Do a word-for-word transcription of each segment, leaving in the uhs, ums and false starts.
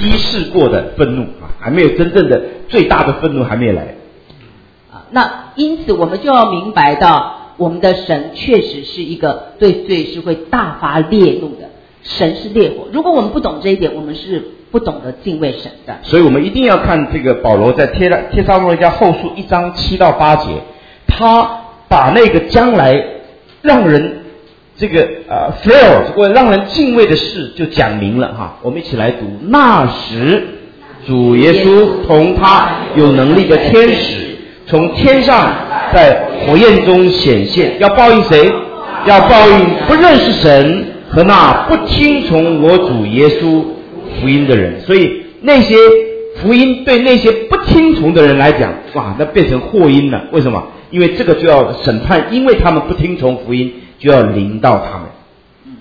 稀释过的愤怒啊，还没有真正的最大的愤怒还没有来。 啊，那因此我们就要明白到，我们的神确实是一个对罪是会大发烈怒的，神是烈火。如果我们不懂这一点，我们是不懂得敬畏神的。 所以我们一定要看这个保罗在帖帖撒罗尼迦后书一章七到八节，他把那个将来让人这个呃 fear 或让人敬畏的事就讲明了哈。我们一起来读：那时主耶稣同他有能力的天使从天上在火焰中显现，要报应谁？要报应不认识神和那不听从我主耶稣福音的人。所以那些福音对那些不听从的人来讲，哇，那变成祸因了。为什么？因为这个就要审判，因为他们不听从福音，就要临到他们。 嗯，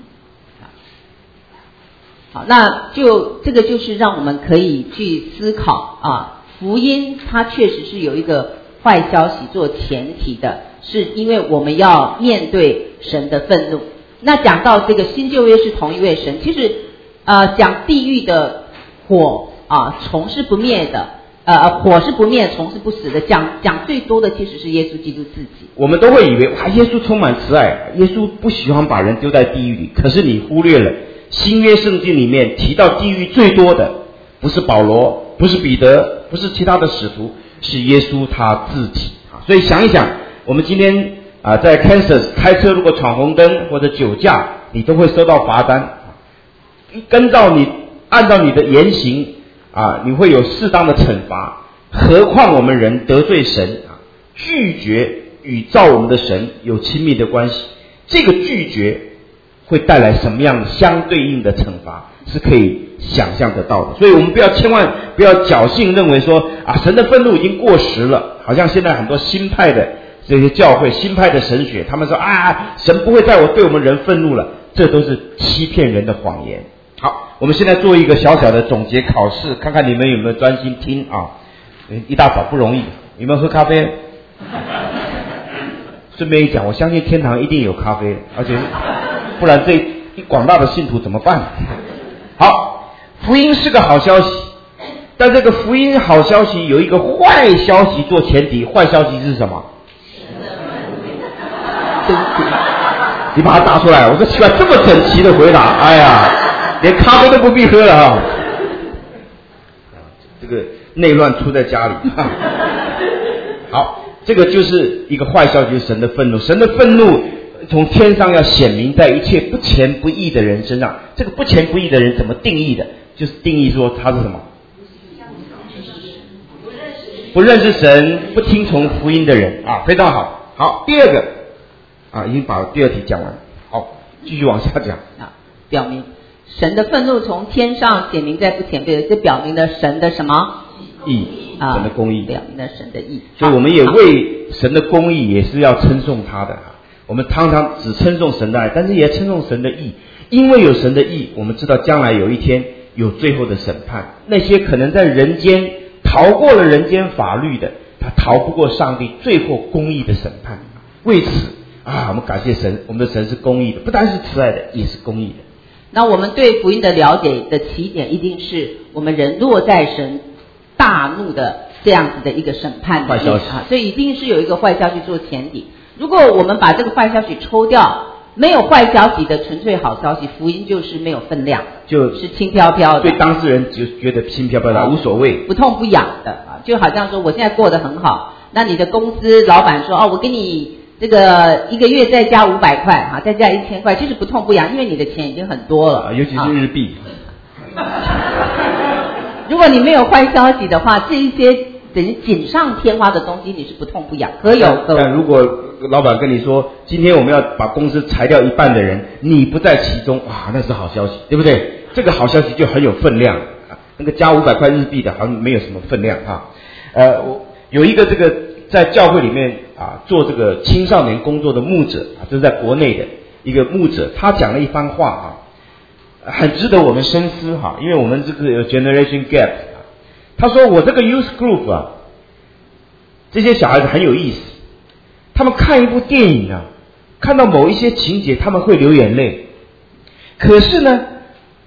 好，那就这个就是让我们可以去思考啊，福音它确实是有一个坏消息做前提的，是因为我们要面对神的愤怒。那讲到这个新旧约是同一位神，其实呃讲地狱的火啊，虫是不灭的，呃火是不灭，虫是不死的。讲讲最多的其实是耶稣基督自己。 我们都会以为哇，耶稣充满慈爱，耶稣不喜欢把人丢在地狱里。可是你忽略了新约圣经里面提到地狱最多的，不是保罗，不是彼得，不是其他的使徒，是耶稣他自己啊。所以想一想，我们今天啊，在 Kansas 开车如果闯红灯或者酒驾，你都会收到罚单。跟照你按照你的言行啊，你会有适当的惩罚。何况我们人得罪神啊，拒绝与造我们的神有亲密的关系，这个拒绝会带来什么样相对应的惩罚，是可以想象得到的。所以我们不要千万不要侥幸认为说啊，神的愤怒已经过时了。好像现在很多新派的这些教会，新派的神学，他们说啊，神不会在我对我们人愤怒了，这都是欺骗人的谎言。好，我们现在做一个小小的总结考试，看看你们有没有专心听啊。一大早不容易，有没有喝咖啡？顺便一讲，我相信天堂一定有咖啡，而且不然这一广大的信徒怎么办？好，福音是个好消息，但这个福音好消息有一个坏消息做前提，坏消息是什么？你把它答出来。我说奇怪，这么整齐的回答，哎呀，连咖啡都不必喝了啊！这个内乱出在家里。好，这个就是一个坏消息，就是神的愤怒。神的愤怒从天上要显明在一切不虔不义的人身上。这个不虔不义的人怎么定义的？就是定义说他是什么？不认识神、不听从福音的人啊，非常好。好，第二个啊，已经把第二题讲完。好，继续往下讲啊，表明神的愤怒从天上显明在不虔卑的，这表明了神的什么？ 义，神的公义， 表明了神的义。 所以我们也为神的公义也是要称颂他的。我们常常只称颂神的爱，但是也称颂神的义，因为有神的义，我们知道将来有一天有最后的审判。那些可能在人间逃过了人间法律的，他逃不过上帝最后公义的审判。为此啊，我们感谢神，我们的神是公义的，不单是慈爱的，也是公义的。 那我们对福音的了解的起点，一定是我们人落在神大怒的这样子的一个审判坏消息啊，所以一定是有一个坏消息做前提。如果我们把这个坏消息抽掉，没有坏消息的纯粹好消息，福音就是没有分量， 就是轻飘飘的， 对当事人就觉得轻飘飘的、啊、无所谓， 不痛不痒的啊，就好像说我现在过得很好，那你的公司老板说哦，我给你这个一个月再加五百块啊，再加一千块，其实不痛不痒，因为你的钱已经很多了， 啊、尤其是日币。 啊、如果你没有坏消息的话，这一些等于锦上添花的东西，你是不痛不痒，可有可无。 但如果老板跟你说，今天我们要把公司裁掉一半的人，你不在其中，哇，那是好消息，对不对？这个好消息就很有分量。那个加五百块日币的，好像没有什么分量啊。呃，我有一个这个在教会里面啊做这个青少年工作的牧者啊，这是在国内的一个牧者，他讲了一番话啊，很值得我们深思哈，因为我们这个有 generation gap。他说我这个 youth group 啊，这些小孩子很有意思，他们看一部电影啊，看到某一些情节他们会流眼泪，可是呢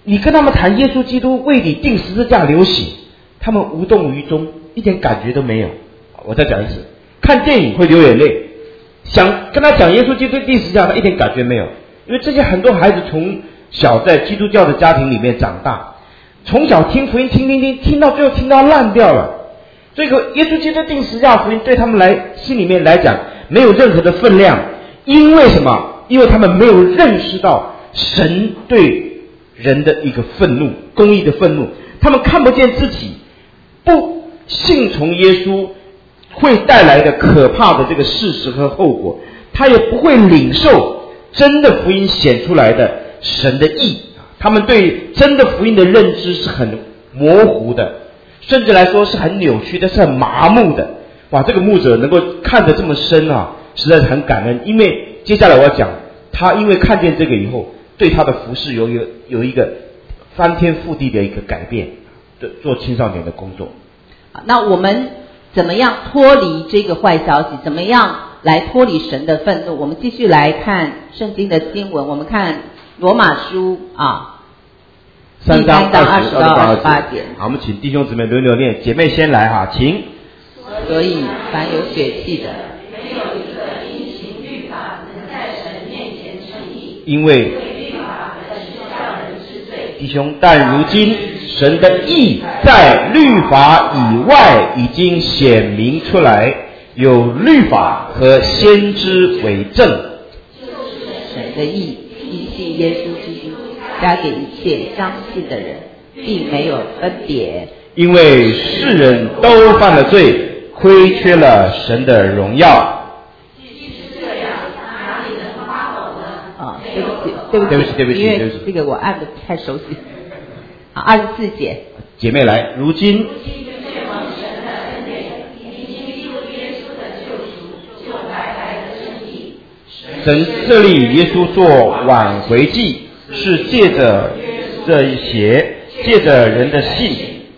你跟他们谈耶稣基督为你定十字架流血，他们无动于衷，一点感觉都没有。我再讲一次，看电影会流眼泪，想跟他讲耶稣基督定十字架，他一点感觉没有。因为这些很多孩子从小在基督教的家庭里面长大，从小听福音听听听，听到最后听到烂掉了。这个耶稣基督定十字架福音对他们来心里面来讲没有任何的分量，因为什么？因为他们没有认识到神对人的一个愤怒，公义的愤怒，他们看不见自己不信从耶稣会带来的可怕的这个事实和后果，他也不会领受真的福音显出来的神的义。他们对真的福音的认知是很模糊的，甚至来说是很扭曲的，是很麻木的。哇，这个牧者能够看得这么深啊，实在是很感恩。因为接下来我要讲，他因为看见这个以后，对他的服事有一个有一个翻天覆地的一个改变，做青少年的工作。 那我们怎么样脱离这个坏消息？怎么样来脱离神的愤怒？我们继续来看圣经的经文，我们看罗马书啊， 三章二十到二十八节。 好，我们请弟兄姊妹轮流念，姐妹先来哈，请。 所以凡有血气的， 没有一个因行律法能在神面前称义， 因为律法本是叫人知罪。 弟兄，但如今神的义在律法以外已经显明出来，有律法和先知为证。 神的义依系耶稣基督，加给一切相信的人，并没有分别。 因为世人都犯了罪，亏缺了神的荣耀。 啊，对不起，对不起， 对不起，对不起， 因为这个我按的太熟悉。啊，二十四节， 姐妹来，如今神设立耶稣做挽回祭，是借着这一些，借着人的信，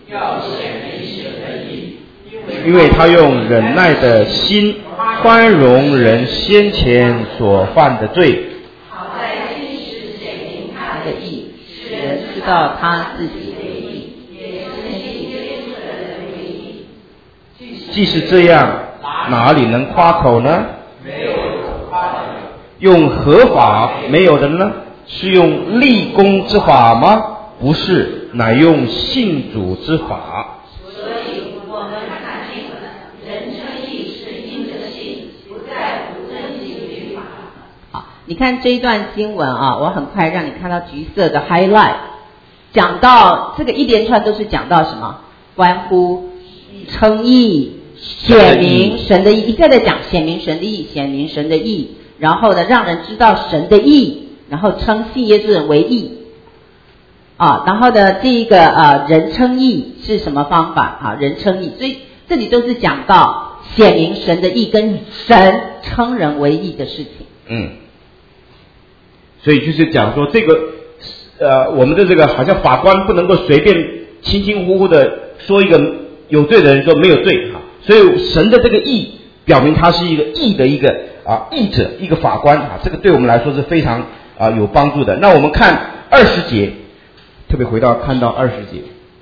因为他用忍耐的心宽容人先前所犯的罪， 好在今时显明他的义， 使人知道他自己的义， 也是信耶稣的人为义。 既是这样，哪里能夸口呢？ 没有可夸的。 用合法没有的呢？是用立功之法吗？不是，乃用信主之法。 所以我们看见人称义是因着信，不在乎遵行律法。 好，你看这一段经文啊，我很快让你看到橘色的 highlight， 讲到这个一连串都是讲到什么？关乎称义、显明神的义，一再的讲显明神的义，显明神的义，然后呢，让人知道神的义，然后称信耶稣人为义。啊，然后呢，这一个呃人称义是什么方法啊？人称义，所以这里都是讲到显明神的义跟神称人为义的事情。 嗯，所以就是讲说这个呃，我们的这个好像法官不能够随便轻轻呼呼的说一个有罪的人说没有罪哈，所以神的这个义表明他是一个义的一个啊义者，一个法官啊，这个对我们来说是非常啊有帮助的。那我们看二十节。特别回到看到二十节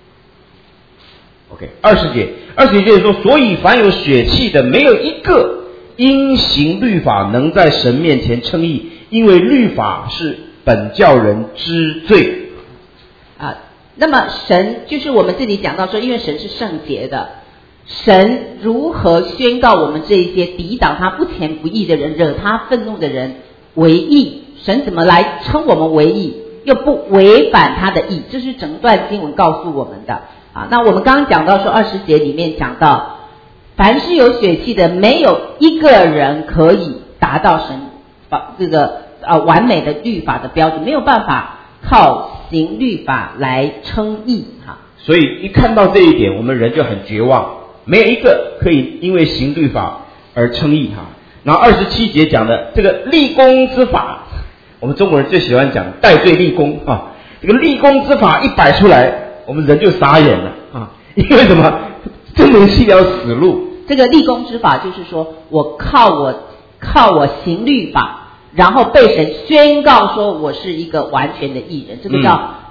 ，OK， 二十节，二十节就是说，所以凡有血气的，没有一个因行律法能在神面前称义，因为律法是本叫人知罪。 啊，那么神就是我们这里讲到说，因为神是圣洁的，神如何宣告我们这一些抵挡他不虔不义的人、惹他愤怒的人为义？神怎么来称我们为义？又不违反他的意，这是整段经文告诉我们的啊。那我们刚刚讲到说二十节里面讲到，凡是有血气的，没有一个人可以达到神啊这个啊完美的律法的标准，没有办法靠行律法来称义哈。 所以一看到这一点，我们人就很绝望，没有一个可以因为行律法而称义哈。然后二十七节讲的这个立功之法。我们中国人最喜欢讲戴罪立功啊，这个立功之法一摆出来，我们人就傻眼了啊！因为什么？这门是一条死路。 这个立功之法就是说我靠我靠我行律法，然后被神宣告说我是一个完全的义人，这个叫、嗯、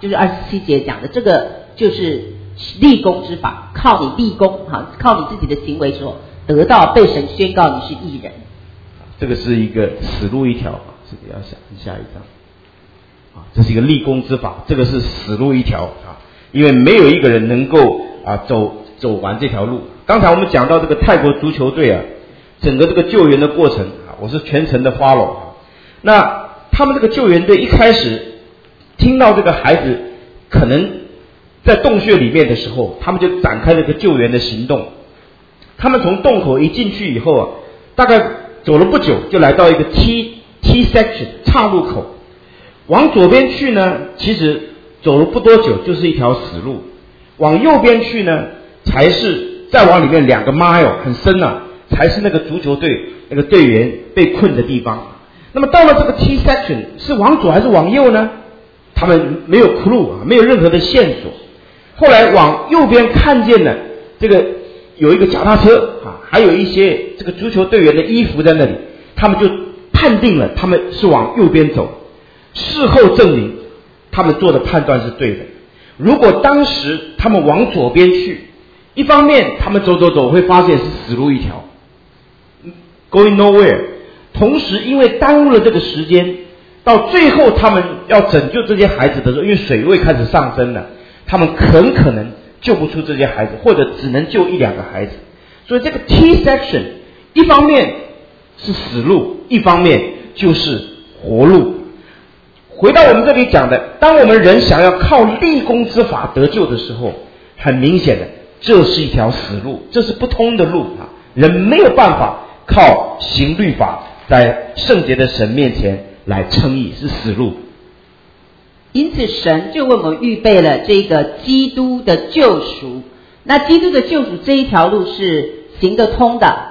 就是二十七节讲的，这个就是立功之法，靠你立功哈，靠你自己的行为所得到被神宣告你是义人。 这个是一个死路一条，这个要想下一章啊，这是一个立功之法，这个是死路一条啊，因为没有一个人能够啊走走完这条路。刚才我们讲到这个泰国足球队啊，整个这个救援的过程啊，我是全程的 follow 啊。那他们这个救援队一开始听到这个孩子可能在洞穴里面的时候，他们就展开这个救援的行动。他们从洞口一进去以后啊，大概走了不久，就来到一个 T T section 岔路口。往左边去呢，其实走了不多久就是一条死路；往右边去呢，才是再往里面两个 mile 很深啊，才是那个足球队那个队员被困的地方。那么到了这个 T section 是往左还是往右呢？他们没有 clue 啊，没有任何的线索。后来往右边看见了这个有一个脚踏车啊，还有一些这个足球队员的衣服在那里，他们就判定了他们是往右边走。事后证明他们做的判断是对的。如果当时他们往左边去，一方面他们走走走会发现是死路一条 going nowhere， 同时因为耽误了这个时间，到最后他们要拯救这些孩子的时候，因为水位开始上升了，他们很可能救不出这些孩子，或者只能救一两个孩子。所以这个 T section 一方面是死路，一方面就是活路。回到我们这里讲的，当我们人想要靠立功之法得救的时候，很明显的这是一条死路，这是不通的路啊！人没有办法靠行律法在圣洁的神面前来称义，是死路。 因此神就为我们预备了这个基督的救赎。那基督的救赎这一条路是行得通的。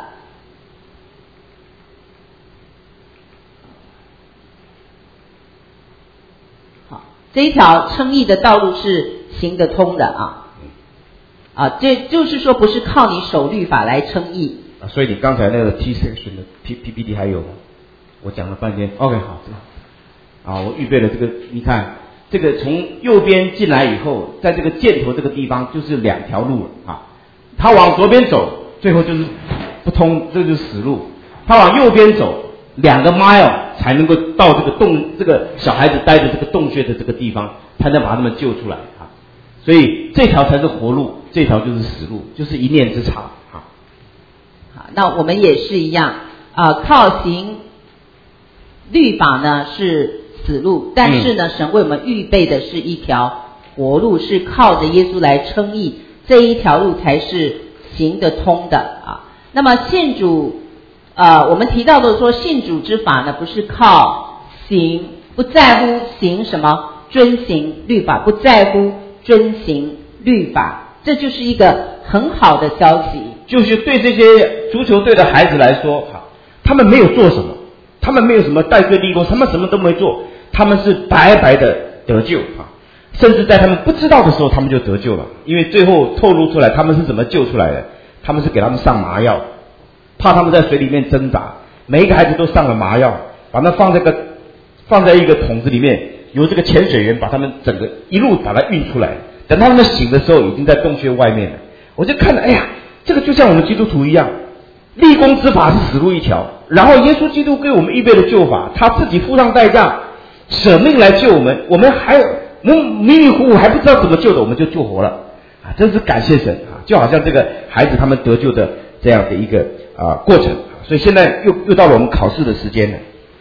好，这一条称义的道路是行得通的啊。啊，这就是说不是靠你守律法来称义。 啊，所以你刚才那个 T section 的 P P P T 还有吗？我讲了半天 ，OK 好，啊，我预备了这个，你看这个从右边进来以后，在这个箭头这个地方就是两条路了啊。他往左边走，最后就是不通，这就是死路。他往右边走，两个 mile 才能够到这个洞，这个小孩子待的这个洞穴的这个地方，才能把他们救出来啊。所以这条才是活路，这条就是死路，就是一念之差啊。 好，那我们也是一样啊，靠行律法呢是死路，但是呢，神为我们预备的是一条活路，是靠着耶稣来称义，这一条路才是行得通的啊。那么信主，呃，我们提到的说信主之法呢，不是靠行，不在乎行什么，遵行律法，不在乎遵行律法，这就是一个很好的消息。 就是对这些足球队的孩子来说，哈，他们没有做什么，他们没有什么戴罪立功，他们什么都没做，他们是白白的得救啊！甚至在他们不知道的时候，他们就得救了，因为最后透露出来他们是怎么救出来的。他们是给他们上麻药，怕他们在水里面挣扎，每一个孩子都上了麻药，把它放在个放在一个桶子里面，由这个潜水员把他们整个一路把它运出来。等他们醒的时候，已经在洞穴外面了。我就看了，哎呀，这个就像我们基督徒一样，立功之法是死路一条，然后耶稣基督给我们预备的救法，他自己付上代价，舍命来救我们，我们还迷迷糊糊还不知道怎么救的，我们就救活了啊！真是感谢神啊！就好像这个孩子他们得救的这样的一个啊过程，所以现在又又到了我们考试的时间了。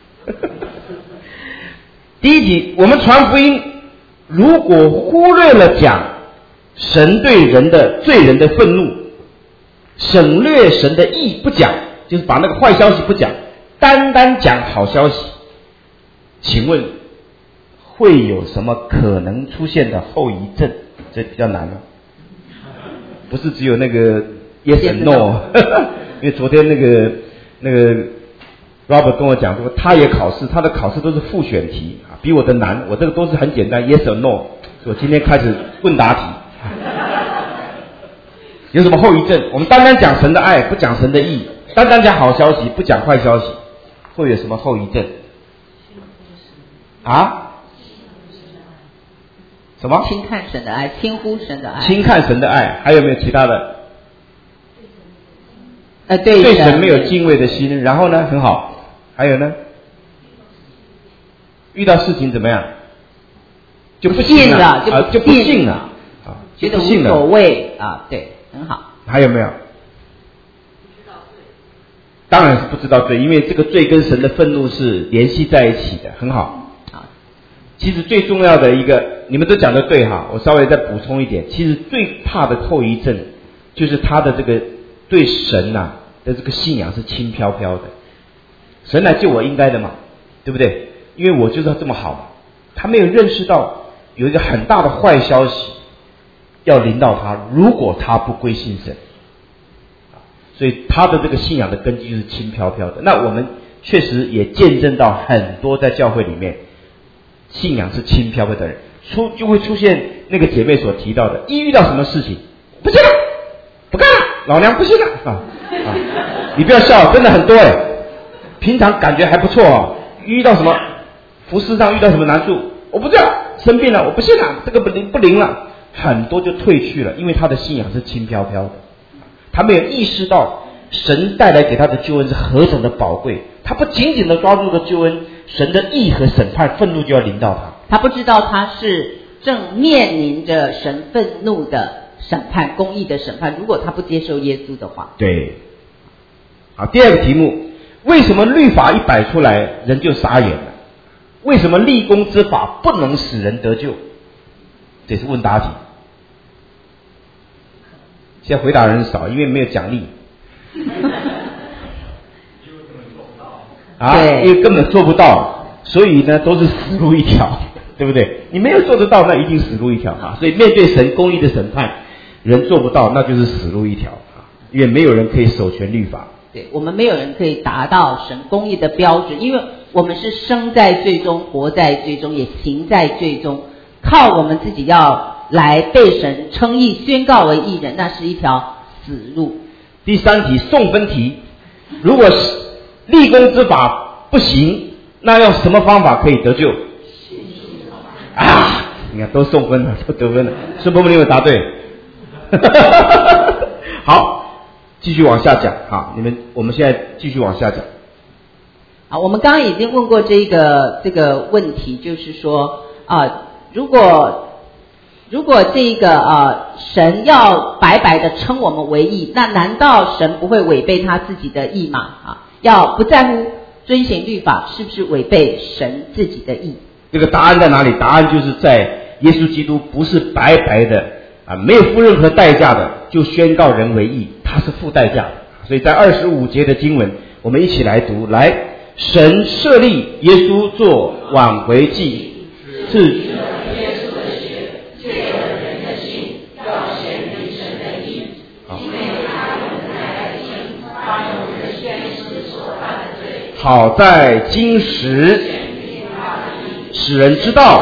第一题，我们传福音，如果忽略了讲神对人的罪人的愤怒，省略神的义不讲，就是把那个坏消息不讲，单单讲好消息，请问会有什么可能出现的后遗症？这比较难了，不是只有那个 yes and no， 因为昨天那个那个 Robert 跟我讲说，他也考试，他的考试都是复选题啊，比我的难，我这个都是很简单 yes or no， 所以我今天开始问答题。有什么后遗症？我们单单讲神的爱，不讲神的义；单单讲好消息，不讲坏消息，会有什么后遗症？啊？ 什么？ 轻看神的爱，轻忽神的爱。 轻看神的爱，还有没有其他的？ 呃，对对神没有敬畏的心，然后呢，很好，还有呢，遇到事情怎么样？就不信了， 啊， 就不信了，啊， 觉得无所谓啊，对，很好。 还有没有？当然是不知道罪，因为这个罪跟神的愤怒是联系在一起的，很好。 好， 其实最重要的一个，你们都讲得对哈，我稍微再补充一点，其实最怕的后遗症就是他的这个对神呐、啊、的这个信仰是轻飘飘的。神来救我应该的嘛，对不对？因为我就是要这么好嘛。他没有认识到有一个很大的坏消息要临到他，如果他不归信神。所以他的这个信仰的根基就是轻飘飘的。那我们确实也见证到很多在教会里面信仰是轻飘飘的人，出就会出现那个姐妹所提到的，一遇到什么事情不信了，不干了，老娘不信了啊啊！你不要笑，真的很多哎。平常感觉还不错哦，遇到什么服事上遇到什么难处，我不知道，生病了我不信了，这个不灵不灵了，很多就退去了，因为他的信仰是轻飘飘的。他没有意识到神带来给他的救恩是何等的宝贵，他不紧紧的抓住个救恩，神的义和审判愤怒就要临到他。 他不知道他是正面临着神愤怒的审判，公义的审判，如果他不接受耶稣的话。 对。好，第二个题目，为什么律法一摆出来人就傻眼了？为什么立功之法不能使人得救？这是问答题。现在回答人少，因为没有奖励。啊，因为根本做不到，所以呢都是死路一条，对不对？你没有做得到，那一定死路一条啊！所以面对神公义的审判，人做不到，那就是死路一条啊！因为没有人可以守全律法。 对，我们没有人可以达到神公义的标准，因为我们是生在罪中，活在罪中，也行在罪中，靠我们自己要来被神称义，宣告为义人，那是一条死路。 第三题送分题，如果是立功之法不行，那用什么方法可以得救？啊，你看都送分了，都得分了。孙伯伯，你有没有答对？好，继续往下讲啊！你们，我们现在继续往下讲。 啊，我们刚刚已经问过这个这个问题，就是说啊，如果如果这个呃神要白白的称我们为义，那难道神不会违背他自己的义吗？啊，要不在乎遵行律法，是不是违背神自己的义？ 这个答案在哪里？答案就是在耶稣基督不是白白的啊，没有付任何代价的就宣告人为义，他是付代价的。所以在二十五节的经文，我们一起来读。来，神设立耶稣做挽回祭，是好在今时使人知道，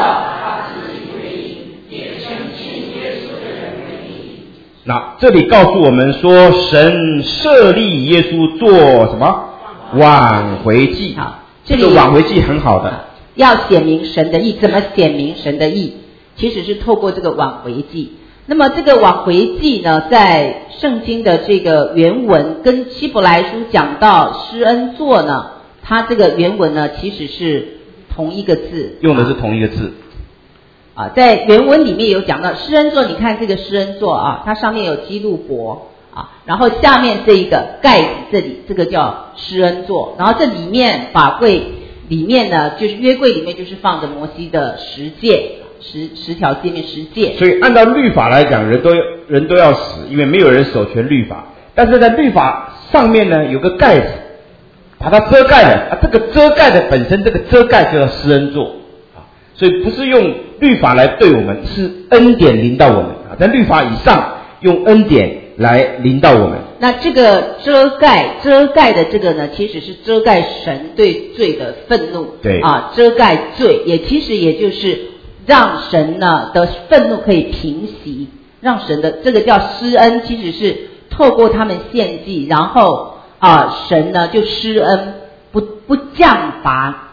那这里告诉我们说，神设立耶稣做什么？挽回祭。 好，这里这个挽回祭很好的， 要显明神的义。怎么显明神的义？其实是透过这个挽回祭。那么这个挽回祭呢，在圣经的这个原文跟希伯来书讲到施恩座呢，它这个原文呢其实是同一个字， 用的是同一个字啊，在原文里面有讲到施恩座，你看这个施恩座啊，它上面有基路伯啊，然后下面这一个盖子这里，这个叫施恩座，然后这里面法柜里面呢，就是约柜里面就是放着摩西的十诫，十十条诫命十诫。 所以按照律法来讲，人都人都要死，因为没有人守全律法。但是在律法上面呢，有个盖子，把它遮盖了啊。这个遮盖的本身，这个遮盖就叫施恩座啊。所以不是用律法来对我们，是恩典临到我们啊。在律法以上，用恩典来临到我们。 那这个遮盖遮盖的这个呢，其实是遮盖神对罪的愤怒， 对啊，遮盖罪，也其实也就是让神呢的愤怒可以平息，让神的这个叫施恩，其实是透过他们献祭，然后啊神呢就施恩，不不降罚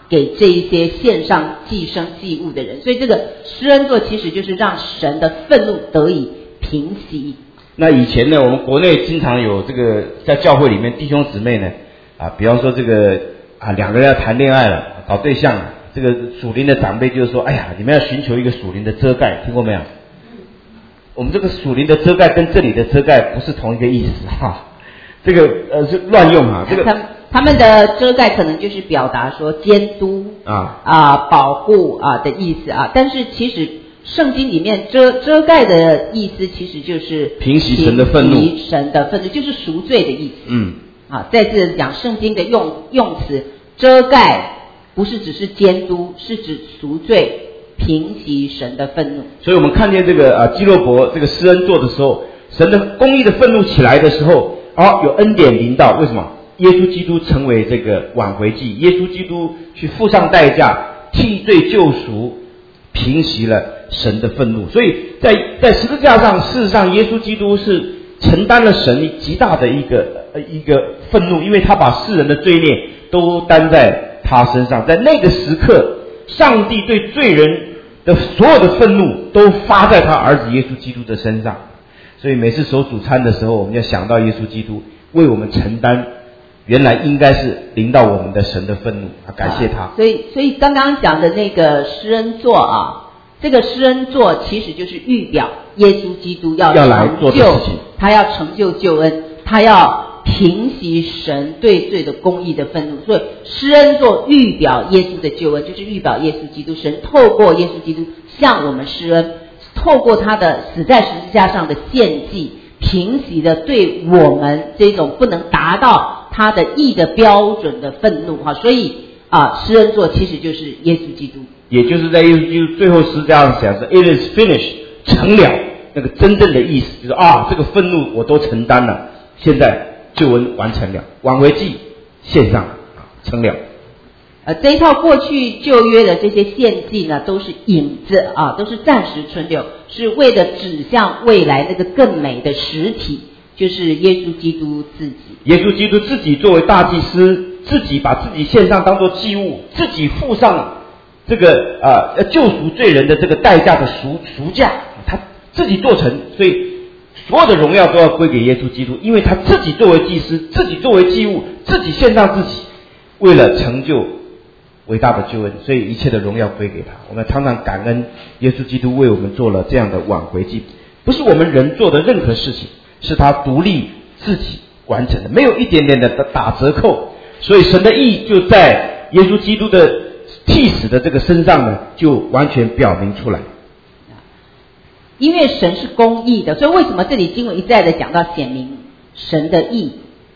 给这一些献上祭牲祭物的人。所以这个施恩座其实就是让神的愤怒得以平息。 那以前呢，我们国内经常有这个在教会里面弟兄姊妹呢，啊，比方说这个啊两个人要谈恋爱了，找对象了，这个属灵的长辈就是说，哎呀，你们要寻求一个属灵的遮盖，听过没有？我们这个属灵的遮盖跟这里的遮盖不是同一个意思哈，这个呃是乱用哈，这个他他们的遮盖可能就是表达说监督啊啊保护啊的意思啊，但是其实圣经里面遮遮盖的意思其实就是平息神的愤怒， 平息神的愤怒就是赎罪的意思。 嗯， 啊，在这讲圣经的用用词，遮盖不是只是监督，是指赎罪。平息神的愤怒。 所以我们看见这个啊基洛伯这个施恩座的时候，神的公义的愤怒起来的时候，啊有恩典临到，为什么？耶稣基督成为这个挽回祭，耶稣基督去付上代价，替罪救赎，平息了神的愤怒。所以在在十字架上，事实上耶稣基督是承担了神极大的一个呃一个愤怒，因为他把世人的罪孽都担在他身上，在那个时刻，上帝对罪人的所有的愤怒都发在他儿子耶稣基督的身上。所以每次守主餐的时候，我们要想到耶稣基督为我们承担原来应该是临到我们的神的愤怒啊，感谢他。 啊、所以所以刚刚讲的那个施恩座啊，这个施恩座其实就是预表耶稣基督要要来做的事情， 他要成就救恩，他要平息神对罪的公义的愤怒。所以施恩座预表耶稣的救恩，就是预表耶稣基督，神透过耶稣基督向我们施恩，透过他的死在十字架上的献祭，平息了对我们这种不能达到他的义的标准的愤怒哈。所以啊，施恩座其实就是耶稣基督， 也就是在耶稣基督最后十字架上讲是 It is finished， 成了，那个真正的意思就是啊，这个愤怒我都承担了，现在救恩完成了，挽回祭献上了，成了。 呃，这一套过去旧约的这些献祭呢，都是影子啊，都是暂时存留，是为了指向未来那个更美的实体，就是耶稣基督自己。 耶稣基督自己作为大祭司，自己把自己献上当作祭物，自己付上这个呃救赎罪人的这个代价的赎赎价，他自己做成，所以所有的荣耀都要归给耶稣基督，因为他自己作为祭司，自己作为祭物，自己献上自己，为了成就伟大的救恩，所以一切的荣耀归给他。我们常常感恩耶稣基督为我们做了这样的挽回祭，不是我们人做的任何事情，是他独立自己完成的，没有一点点的打折扣。所以神的义就在耶稣基督的替死的这个身上呢，就完全表明出来。 因为神是公义的，所以为什么这里经文一再的讲到显明神的义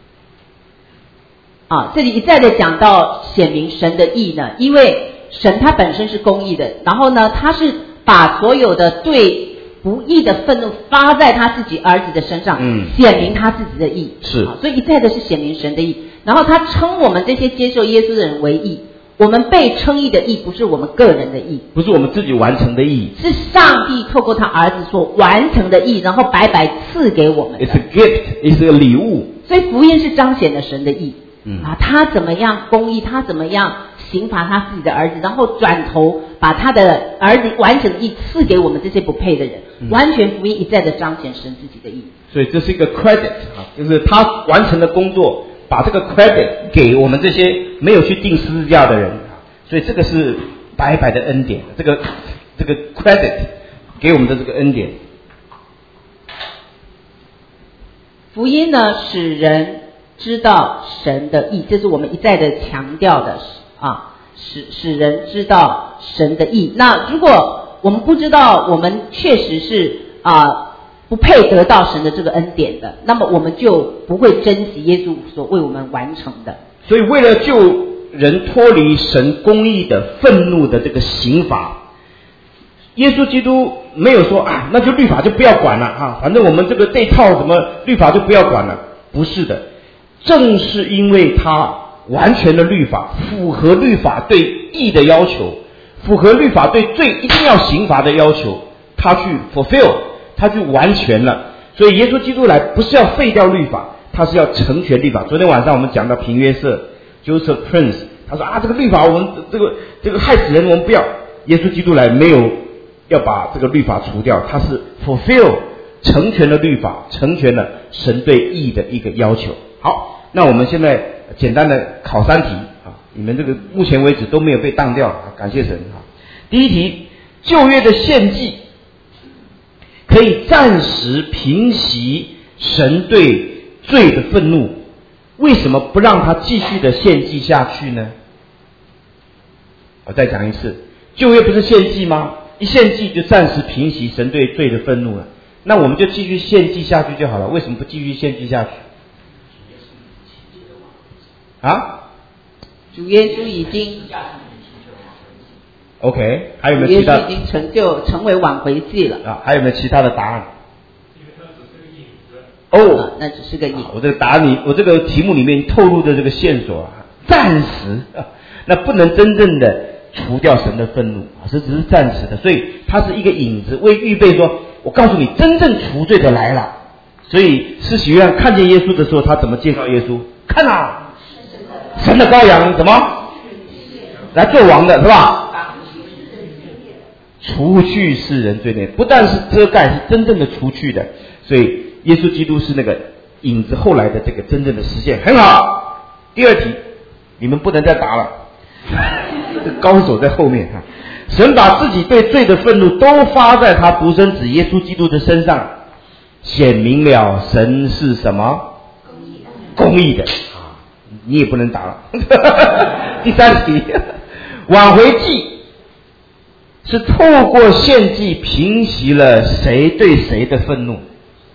啊？这里一再的讲到显明神的义呢？因为神他本身是公义的，然后呢，他是把所有的对不义的愤怒发在他自己儿子的身上， 嗯， 显明他自己的义， 是， 所以一再的是显明神的义。然后他称我们这些接受耶稣的人为义。我们被称义的义不是我们个人的义， 不是我们自己完成的义， 是上帝透过他儿子所完成的义，然后白白赐给我们的。 It's a gift, it's a 礼物。 所以福音是彰显了神的义， 嗯啊，他怎么样公义，他怎么样刑罚他自己的儿子，然后转头把他的儿子完整的义赐给我们这些不配的人， 嗯、 完全福音一再的彰显神自己的义。 所以这是一个 credit 啊，就是他完成的工作，把这个 credit 给我们这些没有去钉十字架的人，所以这个是白白的恩典，这个这个 credit 给我们的这个恩典。 福音呢，使人知道神的义，这是我们一再的强调的啊，使使人知道神的义。那如果我们不知道，我们确实是啊不配得到神的这个恩典的，那么我们就不会珍惜耶稣所为我们完成的。 所以为了救人脱离神公义的愤怒的这个刑罚，耶稣基督没有说啊，那就律法就不要管了啊，反正我们这个这套什么律法就不要管了。不是的，正是因为他完全的律法，符合律法对义的要求，符合律法对罪一定要刑罚的要求，他去 fulfill， 他去完全了。所以耶稣基督来不是要废掉律法，他是要成全律法。昨天晚上我们讲到平约瑟 Joseph Prince 他说啊，这个律法我们这个这个害死人，我们不要。耶稣基督来没有要把这个律法除掉，他是 fulfill 成全了律法，成全了神对义的一个要求。好，那我们现在简单的考三题啊，你们这个目前为止都没有被当掉啊，感谢神啊。第一题，旧约的献祭可以暂时平息神对罪的愤怒，为什么不让他继续的献祭下去呢？我再讲一次，旧约不是献祭吗？一献祭就暂时平息神对罪的愤怒了，那我们就继续献祭下去就好了，为什么不继续献祭下去？啊？ 主耶稣已经 OK， 还有没有其他？ 主耶稣已经成就成为挽回祭了啊？还有没有其他的答案？ 哦、啊，那只是个影。 我这个答案里，我这个题目里面透露的这个线索啊，暂时，啊、那不能真正的除掉神的愤怒啊，这只是暂时的，所以它是一个影子，为预备说，我告诉你，真正除罪的来了。所以施洗约翰看见耶稣的时候，他怎么介绍耶稣？看啊，神的羔羊，怎么来做王的是吧？除去世人罪孽，不但是遮盖，是真正的除去的。所以耶稣基督是那个影子，后来的这个真正的实现，很好。第二题，你们不能再答了，这高手在后面哈。神把自己对罪的愤怒都发在他独生子耶稣基督的身上，显明了神是什么？公义的啊，你也不能答了。第三题，挽回祭是透过献祭平息了谁对谁的愤怒？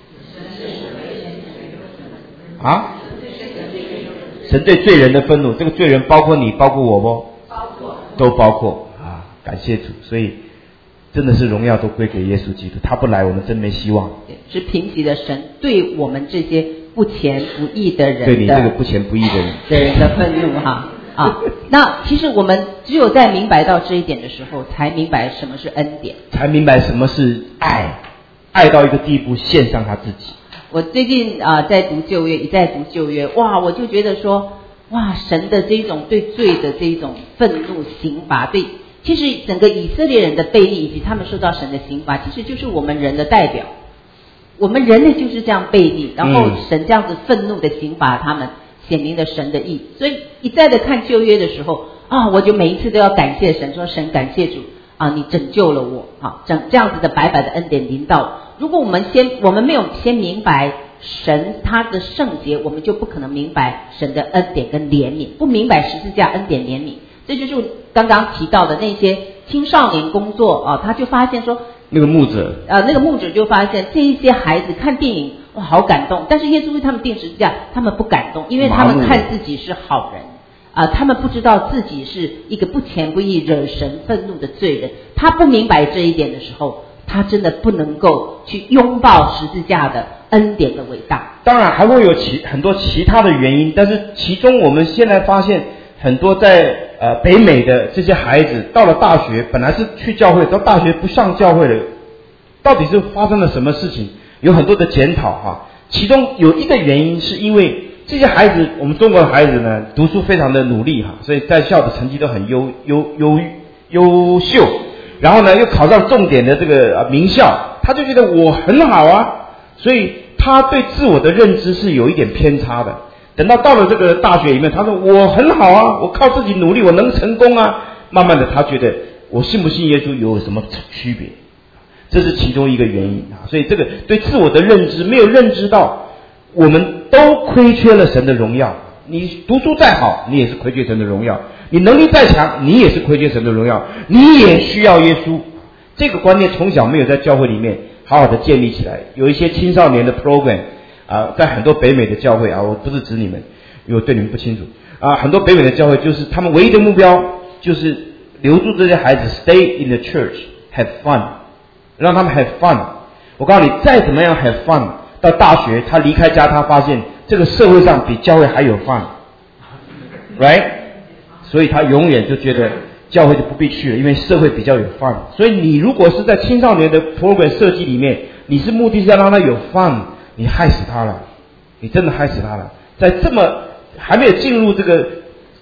啊？神对罪人的愤怒，这个罪人包括你，包括我不？ 包括， 都包括啊！感谢主，所以真的是荣耀都归给耶稣基督，他不来，我们真没希望。 是平息了神对我们这些不虔不义的人的， 对你这个不虔不义的人的人的愤怒哈啊！那其实我们只有在明白到这一点的时候，才明白什么是恩典， 才明白什么是爱，爱到一个地步，献上他自己。 我最近啊、呃、在读旧约，一再读旧约，哇，我就觉得说，哇，神的这种对罪的这种愤怒刑罚，对，其实整个以色列人的悖逆以及他们受到神的刑罚，其实就是我们人的代表。我们人类就是这样悖逆，然后神这样子愤怒的刑罚他们，显明了神的义。所以一再的看旧约的时候啊，我就每一次都要感谢神，说神感谢主啊，你拯救了我啊，这这样子的白白的恩典临到我。如果我们先我们没有先明白神他的圣洁，我们就不可能明白神的恩典跟怜悯，不明白十字架恩典怜悯。这就是刚刚提到的那些青少年工作啊，他就发现说那个牧者呃那个牧者就发现这一些孩子看电影哇好感动，但是耶稣为他们钉十字架，他们不感动，因为他们看自己是好人啊、呃，他们不知道自己是一个不虔不义惹神愤怒的罪人。他不明白这一点的时候，他真的不能够去拥抱十字架的恩典的伟大。 当然还会有其很多其他的原因，但是其中我们现在发现很多在呃北美的这些孩子到了大学，本来是去教会，到大学不上教会了，到底是发生了什么事情？有很多的检讨哈。其中有一个原因是因为这些孩子，我们中国的孩子呢，读书非常的努力哈，所以在校的成绩都很优优优优秀。然后呢，又考上重点的这个名校，他就觉得我很好啊，所以他对自我的认知是有一点偏差的。等到到了这个大学里面，他说我很好啊，我靠自己努力，我能成功啊。慢慢的，他觉得我信不信耶稣有什么区别？这是其中一个原因啊。所以这个对自我的认知没有认知到，我们都亏缺了神的荣耀。你读书再好，你也是亏缺神的荣耀。你能力再强，你也是亏缺神的荣耀，你也需要耶稣。这个观念从小没有在教会里面好好的建立起来。有一些青少年的 program 啊，在很多北美的教会啊，我不是指你们，因为我对你们不清楚啊，很多北美的教会就是他们唯一的目标就是留住这些孩子 stay in the church have fun， 让他们 have fun。我告诉你，再怎么样 have fun， 到大学他离开家，他发现这个社会上比教会还有 fun， right？所以他永远就觉得教会就不必去了，因为社会比较有 fun。所以你如果是在青少年的 program 设计里面，你是目的是要让他有 fun， 你害死他了，你真的害死他了。在这么还没有进入这个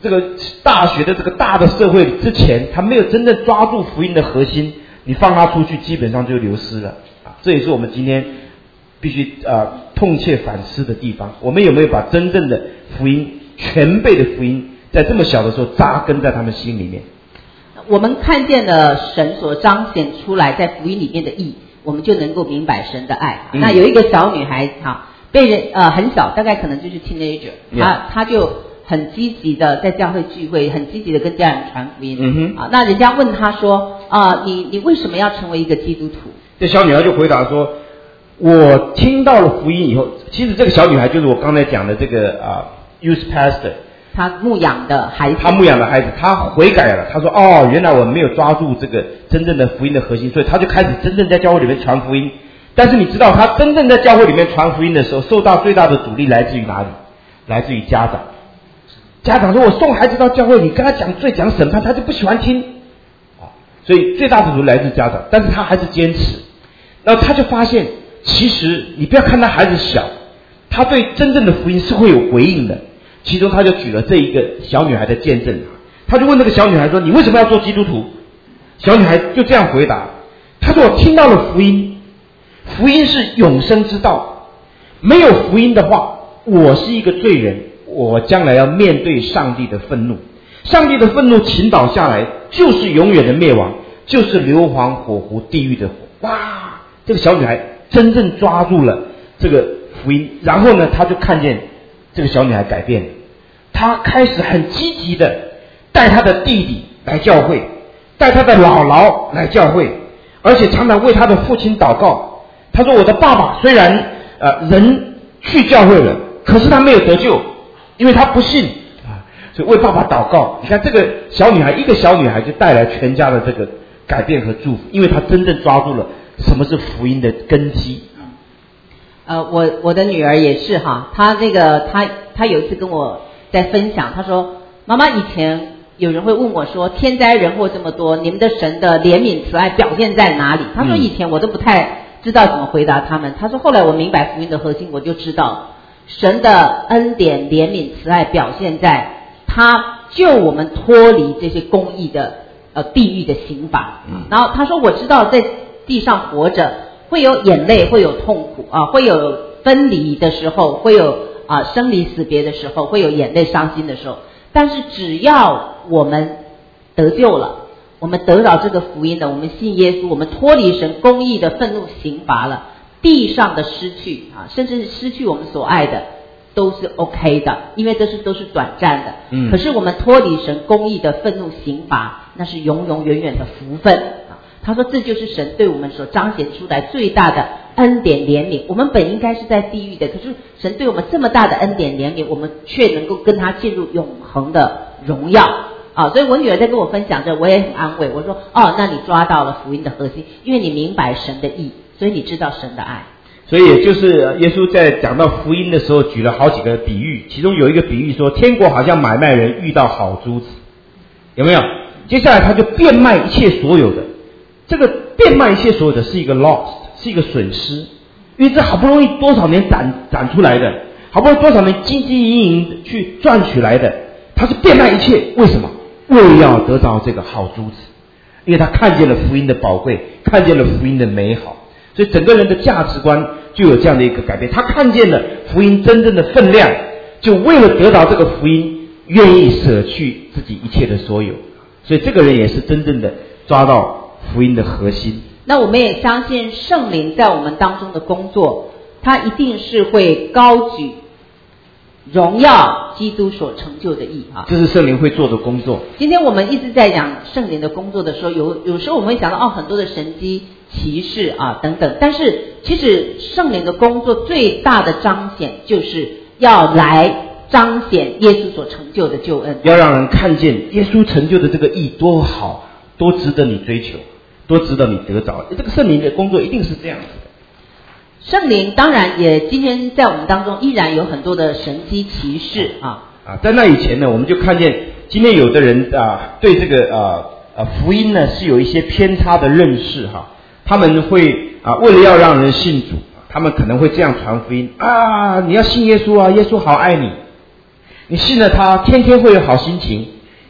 这个大学的这个大的社会之前，他没有真正抓住福音的核心，你放他出去基本上就流失了啊！这也是我们今天必须呃痛切反思的地方。我们有没有把真正的福音、全备的福音，在这么小的时候扎根在他们心里面？ 我们看见了神所彰显出来在福音里面的义，我们就能够明白神的爱。嗯、那有一个小女孩哈，被人呃很小，大概可能就是 teenager， 她她就很积极的在教会聚会，很积极的跟家人传福音。嗯哼，啊，那人家问她说啊、呃，你你为什么要成为一个基督徒？ 这小女孩就回答说，我听到了福音以后，其实这个小女孩就是我刚才讲的这个啊、呃、youth pastor。 他牧养的孩子， 他牧养的孩子，他悔改了。他说：“哦，原来我没有抓住这个真正的福音的核心，所以他就开始真正在教会里面传福音。但是你知道，他真正在教会里面传福音的时候，受到最大的阻力来自于哪里？来自于家长。家长说：我送孩子到教会，你跟他讲罪、讲审判，他就不喜欢听。啊，所以最大的阻力来自家长，但是他还是坚持。然后他就发现，其实你不要看他孩子小，他对真正的福音是会有回应的。”其中他就举了这一个小女孩的见证，他就问那个小女孩说：“你为什么要做基督徒？”小女孩就这样回答，她说：“我听到了福音，福音是永生之道，没有福音的话，我是一个罪人，我将来要面对上帝的愤怒，上帝的愤怒倾倒下来，就是永远的灭亡，就是硫磺火湖地狱的火。”哇，这个小女孩真正抓住了这个福音，然后呢，她就看见这个小女孩改变了。他开始很积极的带他的弟弟来教会，带他的姥姥来教会，而且常常为他的父亲祷告。他说：“我的爸爸虽然呃人去教会了，可是他没有得救，因为他不信啊，所以为爸爸祷告。”你看这个小女孩，一个小女孩就带来全家的这个改变和祝福，因为她真正抓住了什么是福音的根基。 呃，我我的女儿也是哈，她那个她她有一次跟我在分享，她说：“妈妈，以前有人会问我说，天灾人祸这么多，你们的神的怜悯慈爱表现在哪里？”她说：“以前我都不太知道怎么回答他们。”她说：“后来我明白福音的核心，我就知道神的恩典、怜悯、慈爱表现在他救我们脱离这些公义的呃地狱的刑罚。”然后她说：“我知道在地上活着会有眼泪，会有痛苦啊，会有分离的时候，会有啊生离死别的时候，会有眼泪伤心的时候。但是只要我们得救了，我们得到这个福音了，我们信耶稣，我们脱离神公义的愤怒刑罚了，地上的失去啊，甚至是失去我们所爱的，都是 OK 的，因为这是都是短暂的。嗯。可是我们脱离神公义的愤怒刑罚，那是永永远远的福分。他说这就是神对我们所彰显出来最大的恩典怜悯。我们本应该是在地狱的，可是神对我们这么大的恩典怜悯，我们却能够跟他进入永恒的荣耀啊！所以我女儿在跟我分享这，我也很安慰。我说：“哦，那你抓到了福音的核心，因为你明白神的义，所以你知道神的爱。” 所以也就是耶稣在讲到福音的时候，举了好几个比喻，其中有一个比喻说，天国好像买卖人遇到好珠子，有没有？接下来他就变卖一切所有的。这个变卖一切所有的是一个 lost， 是一个损失，因为这好不容易多少年攒攒出来的，好不容易多少年汲汲营营去赚取来的，他是变卖一切，为什么？为要得到这个好珠子，因为他看见了福音的宝贵，看见了福音的美好，所以整个人的价值观就有这样的一个改变。他看见了福音真正的分量，就为了得到这个福音，愿意舍去自己一切的所有，所以这个人也是真正的抓到福音的核心。 那我们也相信圣灵在我们当中的工作，他一定是会高举荣耀基督所成就的义啊！ 这是圣灵会做的工作。 今天我们一直在讲圣灵的工作的时候，有有时候我们会想到哦，很多的神迹奇事啊等等，但是其实圣灵的工作最大的彰显，就是要来彰显耶稣所成就的救恩， 要让人看见耶稣成就的这个义多好，多值得你追求，多值得你得着。这个圣灵的工作一定是这样子的。 圣灵当然也今天在我们当中依然有很多的神迹奇事啊啊，在那以前呢，我们就看见今天有的人啊，对这个啊啊福音呢是有一些偏差的认识哈，他们会啊为了要让人信主，他们可能会这样传福音啊，你要信耶稣啊，耶稣好爱你。 你信了他，天天会有好心情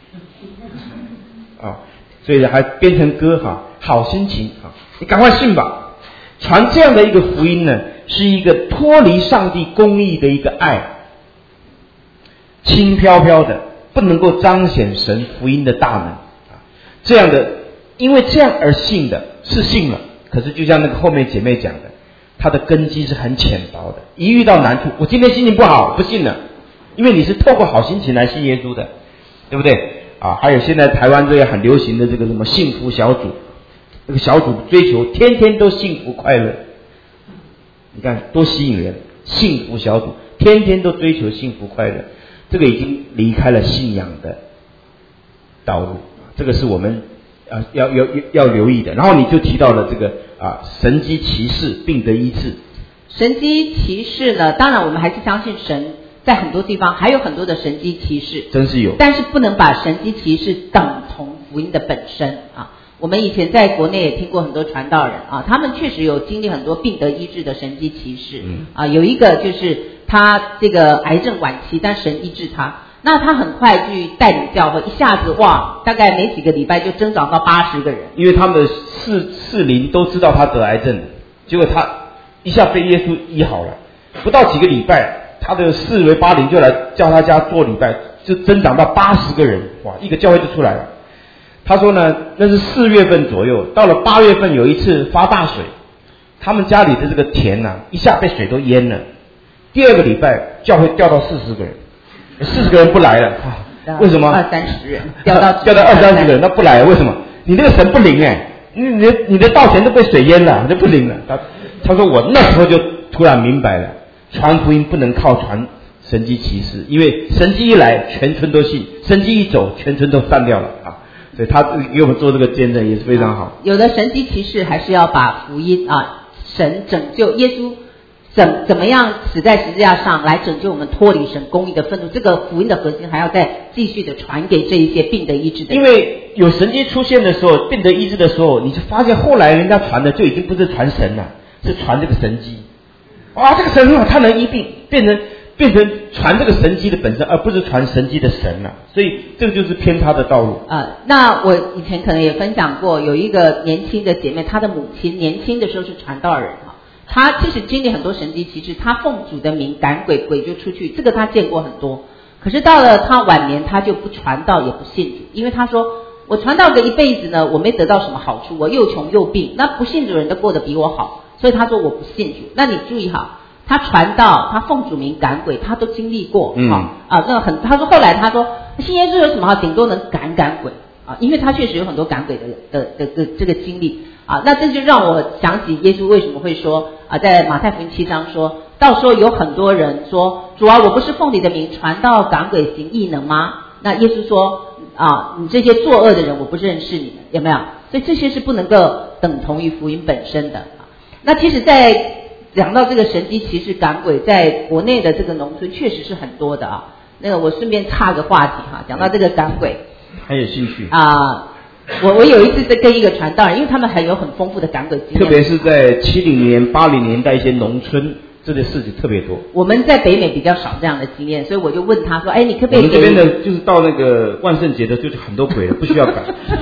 啊，所以还编成歌哈，好心情啊，你赶快信吧。传这样的一个福音呢，是一个脱离上帝公义的一个爱，轻飘飘的，不能够彰显神福音的大能啊。这样的，因为这样而信的是信了，可是就像那个后面姐妹讲的，他的根基是很浅薄的，一遇到难处，我今天心情不好，不信了，因为你是透过好心情来信耶稣的，对不对啊？还有现在台湾这个很流行的这个什么幸福小组，这个小组追求天天都幸福快乐，你看多吸引人，幸福小组天天都追求幸福快乐，这个已经离开了信仰的道路，这个是我们啊要要要留意的。然后你就提到了这个啊神迹奇事，病得医治。 神迹奇事呢，当然我们还是相信神在很多地方还有很多的神迹奇事， 真是有， 但是不能把神迹奇事等同福音的本身啊。我们以前在国内也听过很多传道人啊，他们确实有经历很多病得医治的神迹奇事，嗯啊，有一个就是他这个癌症晚期，但神医治他，那他很快去带领教会，一下子哇，大概没几个礼拜就增长到八十个人， 因为他们的四四邻都知道他得癌症，结果他一下被耶稣医好了，不到几个礼拜，他的四围八邻就来叫他家做礼拜，就增长到八十个人，哇，一个教会就出来了。他说呢，那是四月份左右，到了八月份有一次发大水，他们家里的这个田呐、啊，一下被水都淹了。第二个礼拜，教会掉到四十个人，四十个人不来了，啊、为什么？ 二三十人掉到掉到二三十个人，那不来了，为什么？你那个神不灵哎，你你的你的稻田都被水淹了，就不灵了。他他说我那时候就突然明白了，传福音不能靠传神迹奇事，因为神迹一来，全村都信；神迹一走，全村都散掉了啊。所以他给我们做这个见证也是非常好。 有的神迹奇事还是要把福音啊，神拯救耶稣怎怎么样死在十字架上来拯救我们脱离神公义的愤怒，这个福音的核心还要再继续的传给这一些病得医治的人。 因为有神迹出现的时候，病得医治的时候，你就发现后来人家传的就已经不是传神了，是传这个神迹。哇，这个神很好，他能医病，变成变成传这个神迹的本身，而不是传神迹的神了、啊。所以这个就是偏他的道路。 呃，那我以前可能也分享过，有一个年轻的姐妹，她的母亲年轻的时候是传道人哈，她其实经历很多神迹奇事，她奉主的名赶鬼，鬼就出去，这个她见过很多。可是到了她晚年，她就不传道也不信主，因为她说我传道个一辈子呢，我没得到什么好处，我又穷又病，那不信主人都过得比我好，所以她说我不信主。那你注意好。他传道，他奉主名赶鬼，他都经历过，嗯啊，啊，那很，他说后来他说信耶稣有什么好，顶多能赶赶鬼啊，因为他确实有很多赶鬼的的的的这个经历啊，那这就让我想起耶稣为什么会说啊，在马太福音七章说到时候有很多人说主啊，我不是奉你的名传道赶鬼行异能吗？那耶稣说啊，你这些作恶的人，我不认识你们，有没有？所以这些是不能够等同于福音本身的。那其实，在讲到这个神迹奇事赶鬼，在国内的这个农村确实是很多的啊。那个我顺便插个话题哈，讲到这个赶鬼， 很有兴趣啊。我我有一次在跟一个传道人，因为他们很有很丰富的赶鬼经验， 特别是在七零年、八零年代一些农村，这类事情特别多。 我们在北美比较少这样的经验，所以我就问他说：“哎，你可不可以？” 我们这边的就是到那个万圣节的，就是很多鬼了，不需要赶。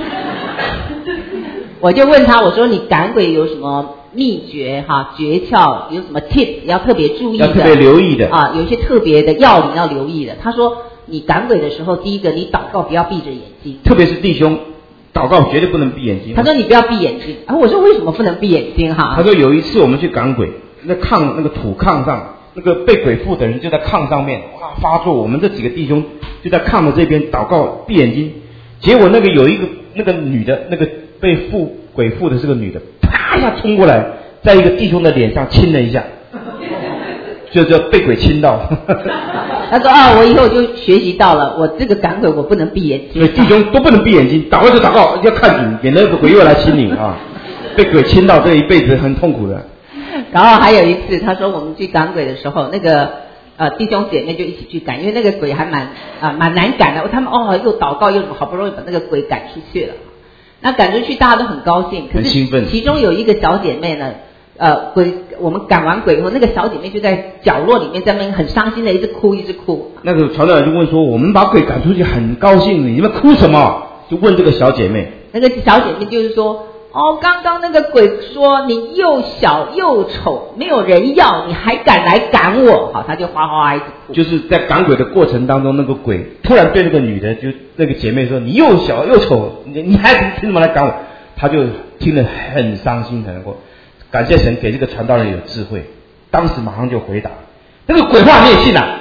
我就问他，我说：“你赶鬼有什么秘诀哈诀窍，有什么 tip 要特别注意的， 要特别留意的啊？有一些特别的要领要留意的。”他说：“你赶鬼的时候，第一个你祷告不要闭着眼睛， 特别是弟兄祷告绝对不能闭眼睛。” 他说：“你不要闭眼睛。”啊，我说：“为什么不能闭眼睛哈？” 他说：“有一次我们去赶鬼，那炕那个土炕上，那个被鬼附的人就在炕上面哇发作，我们这几个弟兄就在炕的这边祷告闭眼睛，结果那个有一个那个女的，那个被附鬼附的是个女的，啪一下冲过来。”在一个弟兄的脸上亲了一下，就就被鬼亲到。 他说啊，我以后就学习到了，我这个赶鬼我不能闭眼睛。 对，弟兄都不能闭眼睛，祷告就祷告，要看准，免得鬼又来亲你啊！被鬼亲到，这一辈子很痛苦的。 然后还有一次，他说我们去赶鬼的时候，那个呃弟兄姐妹就一起去赶，因为那个鬼还蛮啊蛮难赶的，他们哦又祷告又什么，好不容易把那个鬼赶出去了。那赶出去大家都很高兴，可是其中有一个小姐妹呢， 呃鬼，我们赶完鬼以后，那个小姐妹就在角落里面在那边很伤心的一直哭一直哭。 那个传道人就问说，我们把鬼赶出去很高兴，你们哭什么？就问这个小姐妹。 那个小姐妹就是说，哦，刚刚那个鬼说你又小又丑，没有人要，你还敢来赶我？好，她就哗哗哗一直哭。 就是在赶鬼的过程当中，那个鬼突然对那个女的，就那个姐妹说，你又小又丑，你你还凭什么来赶我？她就听了很伤心很难过。感谢神给这个传道人有智慧，当时马上就回答，那个鬼话你也信啊？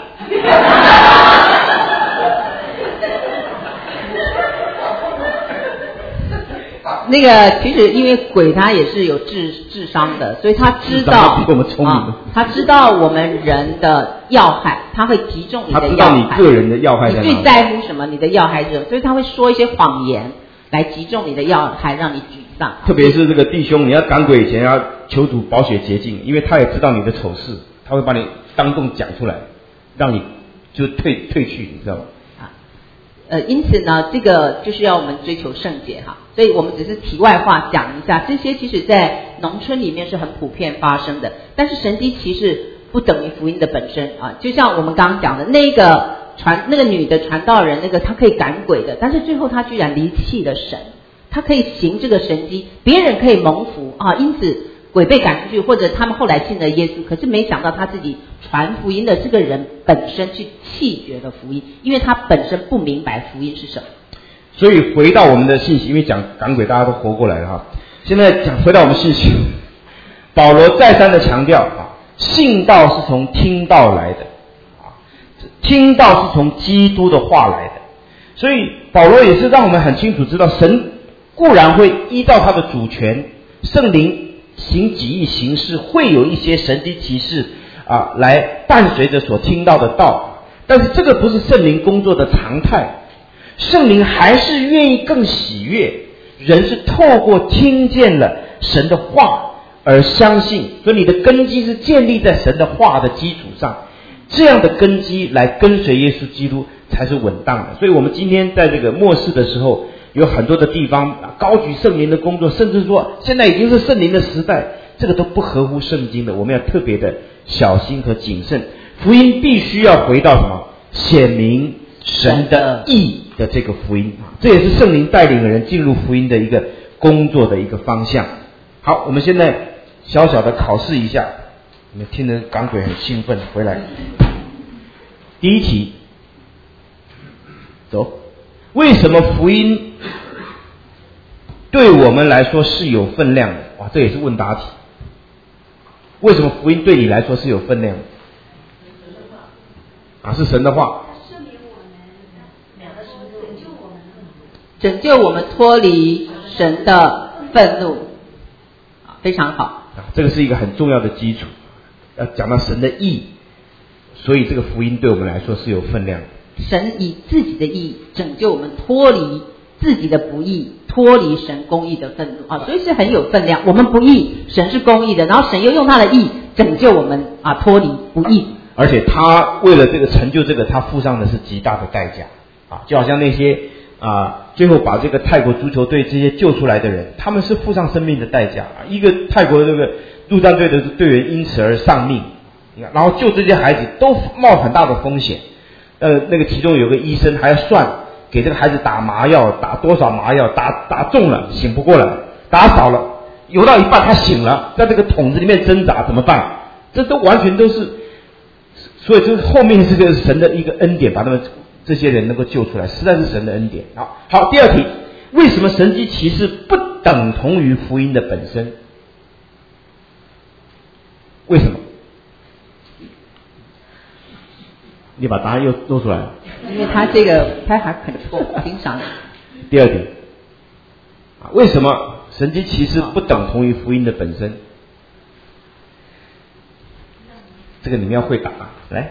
那个其实因为鬼他也是有智智商的，所以他知道比我们聪明、 啊，他知道我们人的要害，他会击中你的要害。他知道你个人的要害在哪里， 你最在乎什么？你的要害是什么？所以他会说一些谎言来击中你的要害，让你沮丧。 特别是这个弟兄，你要赶鬼以前要求主保血洁净，因为他也知道你的丑事，他会把你当众讲出来，让你就退退去，你知道吗？ 呃，因此呢，这个就是要我们追求圣洁哈，所以我们只是题外话讲一下，这些其实在农村里面是很普遍发生的，但是神迹奇事不等于福音的本身啊，就像我们刚刚讲的那个传那个女的传道人，那个她可以赶鬼的，但是最后她居然离弃了神，她可以行这个神迹，别人可以蒙福啊，因此鬼被赶出去，或者他们后来信了耶稣，可是没想到他自己传福音的这个人本身去弃绝了福音，因为他本身不明白福音是什么。 所以回到我们的信息，因为讲赶鬼大家都活过来了哈，现在讲回到我们信息，保罗再三的强调啊，信道是从听道来的啊，听道是从基督的话来的，所以保罗也是让我们很清楚知道，神固然会依照他的主权，圣灵行己意行事，会有一些神迹奇事啊，来伴随着所听到的道，但是这个不是圣灵工作的常态。圣灵还是愿意更喜悦人是透过听见了神的话而相信，所以你的根基是建立在神的话的基础上，这样的根基来跟随耶稣基督才是稳当的。所以我们今天在这个末世的时候，有很多的地方高举圣灵的工作，甚至说现在已经是圣灵的时代，这个都不合乎圣经的，我们要特别的小心和谨慎。福音必须要回到什么？显明神的义的这个福音，这也是圣灵带领人进入福音的一个工作的一个方向。好，我们现在小小的考试一下，你们听得赶鬼很兴奋，回来。第一题，走。为什么福音对我们来说是有分量的？哇，这也是问答题。为什么福音对你来说是有分量的？啊，是神的话。 拯救我们脱离神的愤怒，非常好。 啊，这个是一个很重要的基础。要讲到神的义，所以这个福音对我们来说是有分量的。 神以自己的义拯救我们脱离自己的不义，脱离神公义的愤怒啊，所以是很有分量。我们不义，神是公义的，然后神又用他的义拯救我们啊，脱离不义。 而且他为了这个成就这个，他付上的是极大的代价啊，就好像那些啊，最后把这个泰国足球队这些救出来的人，他们是付上生命的代价。一个泰国的这个陆战队的队员因此而丧命，你看，然后救这些孩子都冒很大的风险。呃，那个其中有个医生还要算给这个孩子打麻药，打多少麻药，打打中了醒不过来，打少了游到一半他醒了，在这个桶子里面挣扎怎么办？这都完全都是，所以就是后面这个神的一个恩典，把他们这些人能够救出来，实在是神的恩典。好，好，第二题，为什么神迹奇事不等同于福音的本身？为什么？你把答案又弄出来了。 因为他这个他还很错，欣赏。 第二题，为什么神迹奇事不等同于福音的本身？这个你们要会答，来。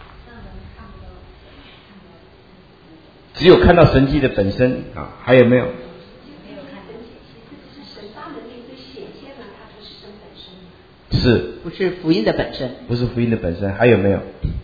只有看到神迹的本身啊，还有没有？ 没有看见，其实是神大能力会显现了，它不是神本身。 是。 不是福音的本身。 不是福音的本身，还有没有？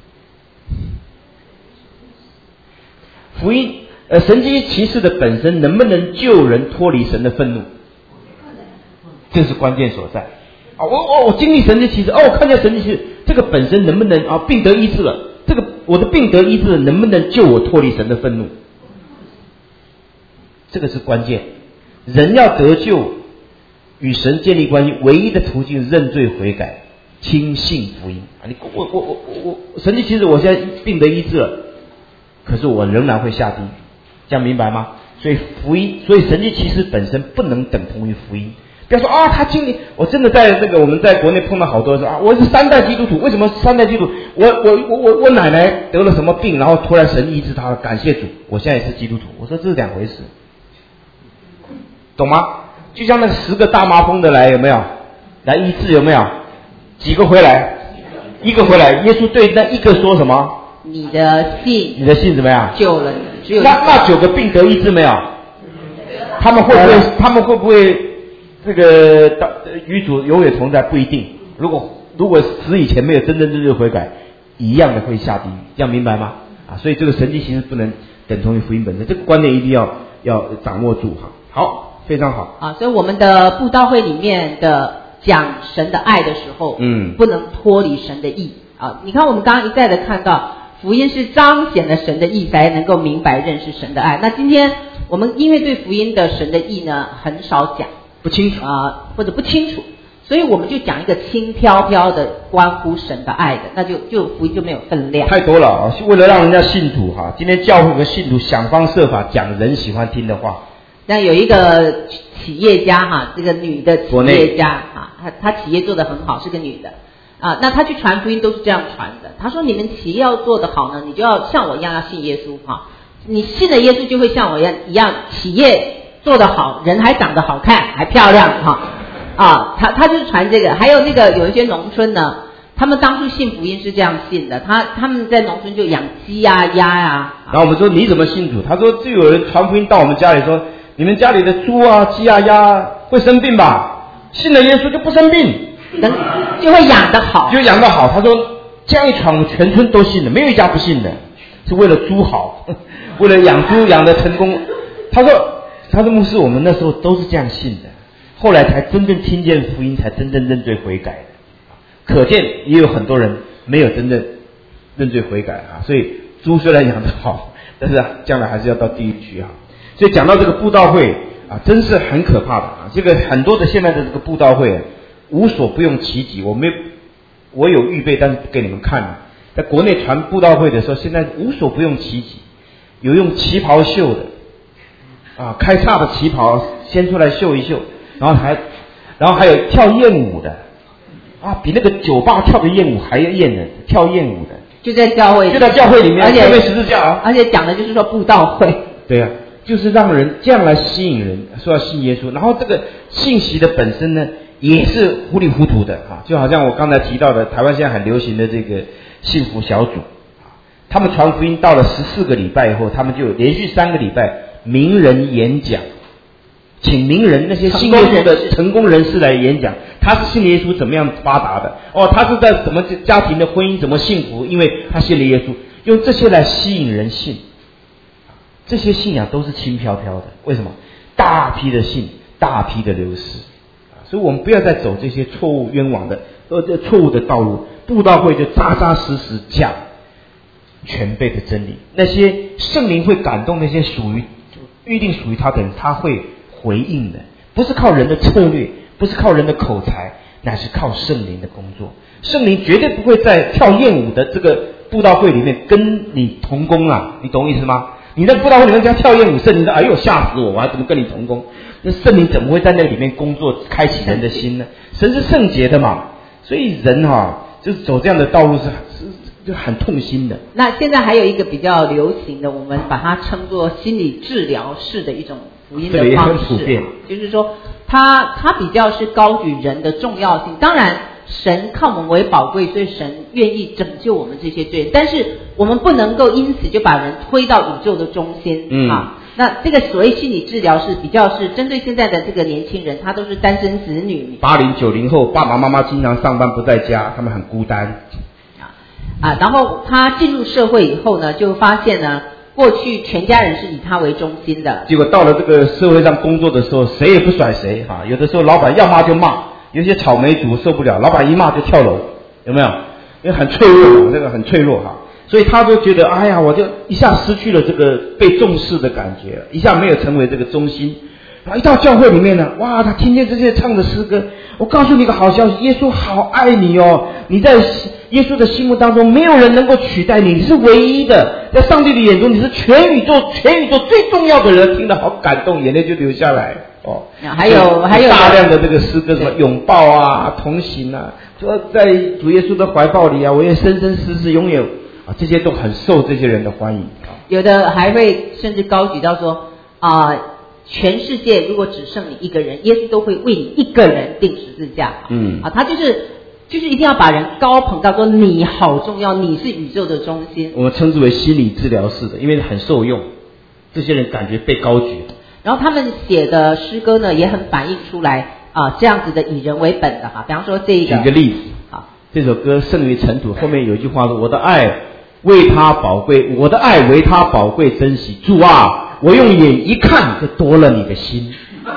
福音呃，神迹奇事的本身能不能救人脱离神的愤怒？这是关键所在。 啊，我我我经历神迹奇事，哦，我看见神迹奇事，这个本身能不能啊病得医治了？这个我的病得医治了，能不能救我脱离神的愤怒？这个是关键。人要得救，与神建立关系，唯一的途径认罪悔改，轻信福音啊！你我我我我我神迹奇事，我现在病得医治了，可是我仍然会下地狱，这样明白吗？所以福音，所以神迹奇事本身不能等同于福音。不要说啊，他经历，我真的在这个我们在国内碰到好多人说啊，我是三代基督徒，为什么三代基督徒？我我我我我奶奶得了什么病，然后突然神医治她了，感谢主，我现在也是基督徒。我说这是两回事，懂吗？就像那十个大麻风的来有没有？来医治有没有？几个回来？一个回来。耶稣对那一个说什么？ 你的信， 你的信怎么样？ 救了你。只有那那九个病得医治没有？他们会不会？他们会不会？这个与主永远同在不一定。如果如果死以前没有真正认罪悔改，一样的会下地狱，这样明白吗？啊，所以这个神迹形式不能等同于福音本身，这个观念一定要要掌握住哈。好，非常好啊。所以我们的布道会里面的讲神的爱的时候， 嗯， 不能脱离神的义啊。你看我们刚刚一再的看到，福音是彰显了神的义，才能够明白认识神的爱。那今天我们因为对福音的神的义呢很少讲。 不清楚啊，或者不清楚，所以我们就讲一个轻飘飘的关乎神的爱的，那就就福音就没有分量。 太多了啊！为了让人家信主哈，今天教会和信徒想方设法讲人喜欢听的话。 那有一个企业家哈，这个女的企业家啊，她她企业做得很好，是个女的啊，那她去传福音都是这样传的。她说：“你们企业要做得好呢，你就要像我一样要信耶稣哈，你信了耶稣就会像我一样一样企业。”做得好，人还长得好看，还漂亮哈啊！他他就是传这个，还有那个有一些农村呢，他们当初信福音是这样信的，他他们在农村就养鸡呀、鸭呀。 然后我们说你怎么信主？他说就有人传福音到我们家里说，你们家里的猪啊、鸡啊、鸭会生病吧？信了耶稣就不生病， 能就会养得好， 就养得好。他说这样一传，全村都信的，没有一家不信的，是为了猪好，为了养猪养得成功。他说。他说牧师，我们那时候都是这样信的，后来才真正听见福音，才真正认罪悔改的。可见也有很多人没有真正认罪悔改啊。所以猪虽然养得好，但是啊，将来还是要到地狱去啊。所以讲到这个布道会啊，真是很可怕的啊。这个很多的现在的这个布道会、啊、无所不用其极，我没我有预备，但是不给你们看了。在国内传布道会的时候，现在无所不用其极，有用旗袍秀的。啊，开叉的旗袍先出来秀一秀，然后还，然后还有跳艳舞的，啊，比那个酒吧跳的艳舞还要艳的，跳艳舞的， 就在教会， 就在教会里面， 而且背十字架啊， 而且讲的就是说布道会， 对啊，就是让人这样来吸引人，说要信耶稣，然后这个信息的本身呢，也是糊里糊涂的啊，就好像我刚才提到的，台湾现在很流行的这个幸福小组，他们传福音到了十四个礼拜以后，他们就连续三个礼拜。名人演讲，请名人那些信耶稣的成功人士来演讲，他是信耶稣怎么样发达的？哦，他是在什么家庭的婚姻怎么幸福？因为他信了耶稣，用这些来吸引人信。这些信仰都是轻飘飘的，为什么？大批的信，大批的流失，所以我们不要再走这些错误冤枉的呃错误的道路。布道会就扎扎实实讲全备的真理，那些圣灵会感动那些属于。预定属于他的人，他会回应的，不是靠人的策略，不是靠人的口才，乃是靠圣灵的工作。圣灵绝对不会在跳艳舞的这个布道会里面跟你同工啊，你懂意思吗？你在布道会里面跟他跳艳舞，圣灵说：“哎呦，吓死我！我还怎么跟你同工？”那圣灵怎么会在那里面工作，开启人的心呢？神是圣洁的嘛，所以人哈、啊，就是走这样的道路是是。就很痛心的。 那现在还有一个比较流行的，我们把它称作心理治疗式的一种福音的方式，就是说它它比较是高举人的重要性。当然神看我们为宝贵，所以神愿意拯救我们这些罪人，但是我们不能够因此就把人推到宇宙的中心、嗯、啊。那这个所谓心理治疗是比较是针对现在的这个年轻人，他都是单身子女， 八零九零后，爸爸妈妈经常上班不在家，他们很孤单啊，然后他进入社会以后呢，就发现呢，过去全家人是以他为中心的， 结果到了这个社会上工作的时候，谁也不甩谁哈。有的时候老板要骂就骂， 有些草莓族受不了，老板一骂就跳楼，有没有？因为很脆弱，这个很脆弱哈，所以他都觉得，哎呀，我就一下失去了这个被重视的感觉，一下没有成为这个中心。然后一到教会里面呢，哇，他听见这些唱的诗歌，我告诉你个好消息，耶稣好爱你哦，你在耶稣的心目当中，没有人能够取代你，你是唯一的，在上帝的眼中，你是全宇宙全宇宙最重要的人，听得好感动，眼泪就流下来哦。 还有还有大量的这个诗歌，什么拥抱啊、同行啊，说在主耶稣的怀抱里啊，我愿生生世世拥有啊，这些都很受这些人的欢迎。 有的还会甚至高举到说啊、呃，全世界如果只剩你一个人，耶稣都会为你一个人钉十字架。嗯啊，他就是就是一定要把人高捧到说你好重要，你是宇宙的中心。 我们称之为心理治疗式的，因为很受用，这些人感觉被高举。 然后他们写的诗歌呢，也很反映出来啊，这样子的以人为本的哈。比方说这一个， 举个例子， 好， 这首歌《胜于尘土》后面有一句话说：“我的爱为他宝贵，我的爱为他宝贵珍惜。主啊，我用眼一看就夺了你的心。”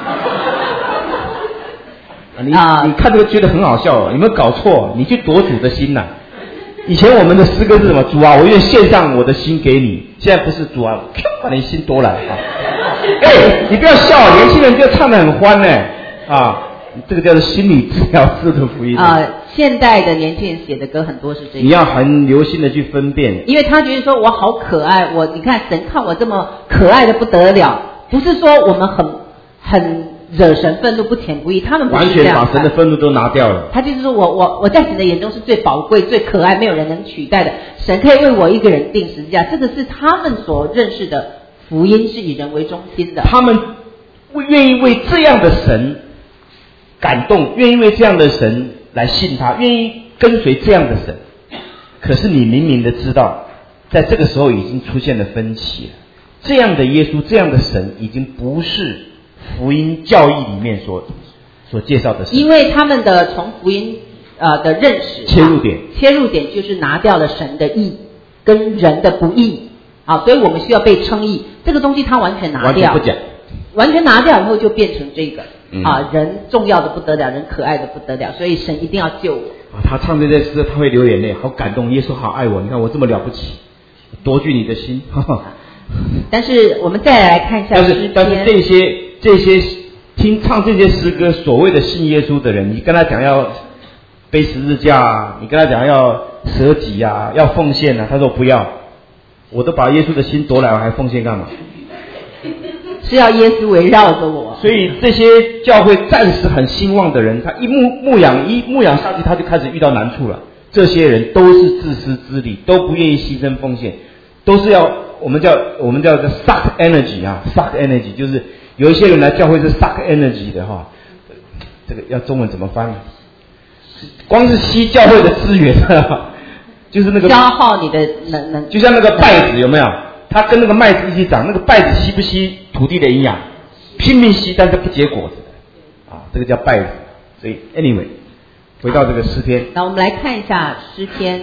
你啊，你看这个觉得很好笑，有没有搞错？你去夺主的心呐、啊？以前我们的诗歌是什么？主啊，我愿献上我的心给你。现在不是主啊，把你心夺来啊！哎，你不要笑，年轻人就唱得很欢呢啊！这个叫做心理治疗式的福音啊、呃。现代的年轻人写的歌很多是这样， 你要很留心的去分辨， 因为他觉得说我好可爱，我你看神看我这么可爱的不得了，不是说我们很很惹神愤怒不甜不义，他们不是完全把神的愤怒都拿掉了。 他就是说我我我在神的眼中是最宝贵、最可爱，没有人能取代的。神可以为我一个人定十字架，这个是他们所认识的福音，是以人为中心的。 他们愿意为这样的神感动，愿意为这样的神来信他，愿意跟随这样的神。可是你明明的知道，在这个时候已经出现了分歧了。这样的耶稣，这样的神，已经不是福音教义里面所所介绍的神。 因为他们的从福音呃的认识切入点， 切入点就是拿掉了神的义跟人的不义啊，所以我们需要被称义。这个东西他完全拿掉， 完全不讲， 完全拿掉以后就变成这个。 嗯、 啊，人重要的不得了，人可爱的不得了，所以神一定要救我。 啊，他唱这些诗，他会流眼泪，好感动。耶稣好爱我，你看我这么了不起，夺据你的心。呵呵但是我们再来看一下诗篇， 但是但是这些这些听唱这些诗歌，所谓的信耶稣的人，你跟他讲要背十字架啊，你跟他讲要舍己啊，要奉献啊，他说不要，我都把耶稣的心夺来，我还奉献干嘛？ 是要耶稣围绕着我。 所以这些教会暂时很兴旺的人，他一牧牧养一牧养上去，他就开始遇到难处了。这些人都是自私自利，都不愿意牺牲奉献，都是要我们叫我们叫做 suck energy 啊 ，suck energy 就是有一些人来教会是 suck energy 的哈，这个要中文怎么翻？光是吸教会的资源，就是那个消耗你的能能， 就像那个稗子有没有？它跟那个麦子一起长，那个稗子吸不吸土地的营养？拼命吸，但是不结果子啊，这个叫稗子。所以 anyway， 回到这个诗篇。 那我们来看一下诗篇。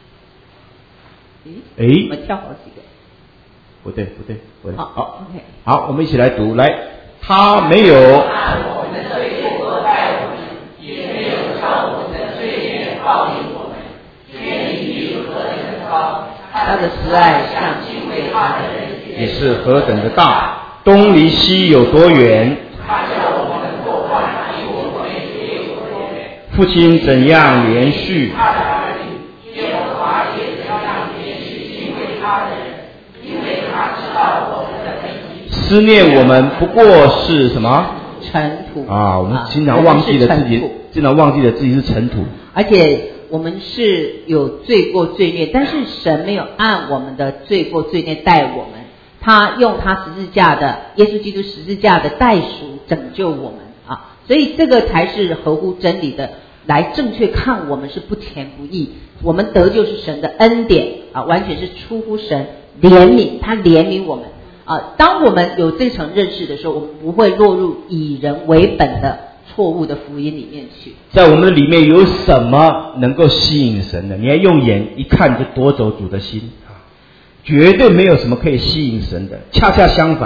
诶， 诶，我们跳好几个。 不对，不对，不对。 好， 好 ，OK。 好，我们一起来读。来，他没有按我们的罪过待我们，也没有照我们的罪孽报应我们。天离地何等的高， 他的慈爱像敬畏他的人也是何等的大，东离西有多远？ 他叫我们过患，离我们也有多远。 父亲怎样连续他的儿女，耶和华也怎样连续敬畏他的人，因为他知道我们的本意。 思念我们不过是什么？ 尘土啊，我们经常忘记了自己，经常忘记了自己是尘土。 而且我们是有罪过罪孽，但是神没有按我们的罪过罪孽待我们，他用他十字架的耶稣基督十字架的代赎拯救我们啊，所以这个才是合乎真理的，来正确看我们是不甜不义，我们得救是神的恩典啊，完全是出乎神怜悯，他怜悯我们啊。当我们有这层认识的时候，我们不会落入以人为本的错误的福音里面去。 在我们的里面有什么能够吸引神的？你要用眼一看就夺走主的心啊！绝对没有什么可以吸引神的。恰恰相反，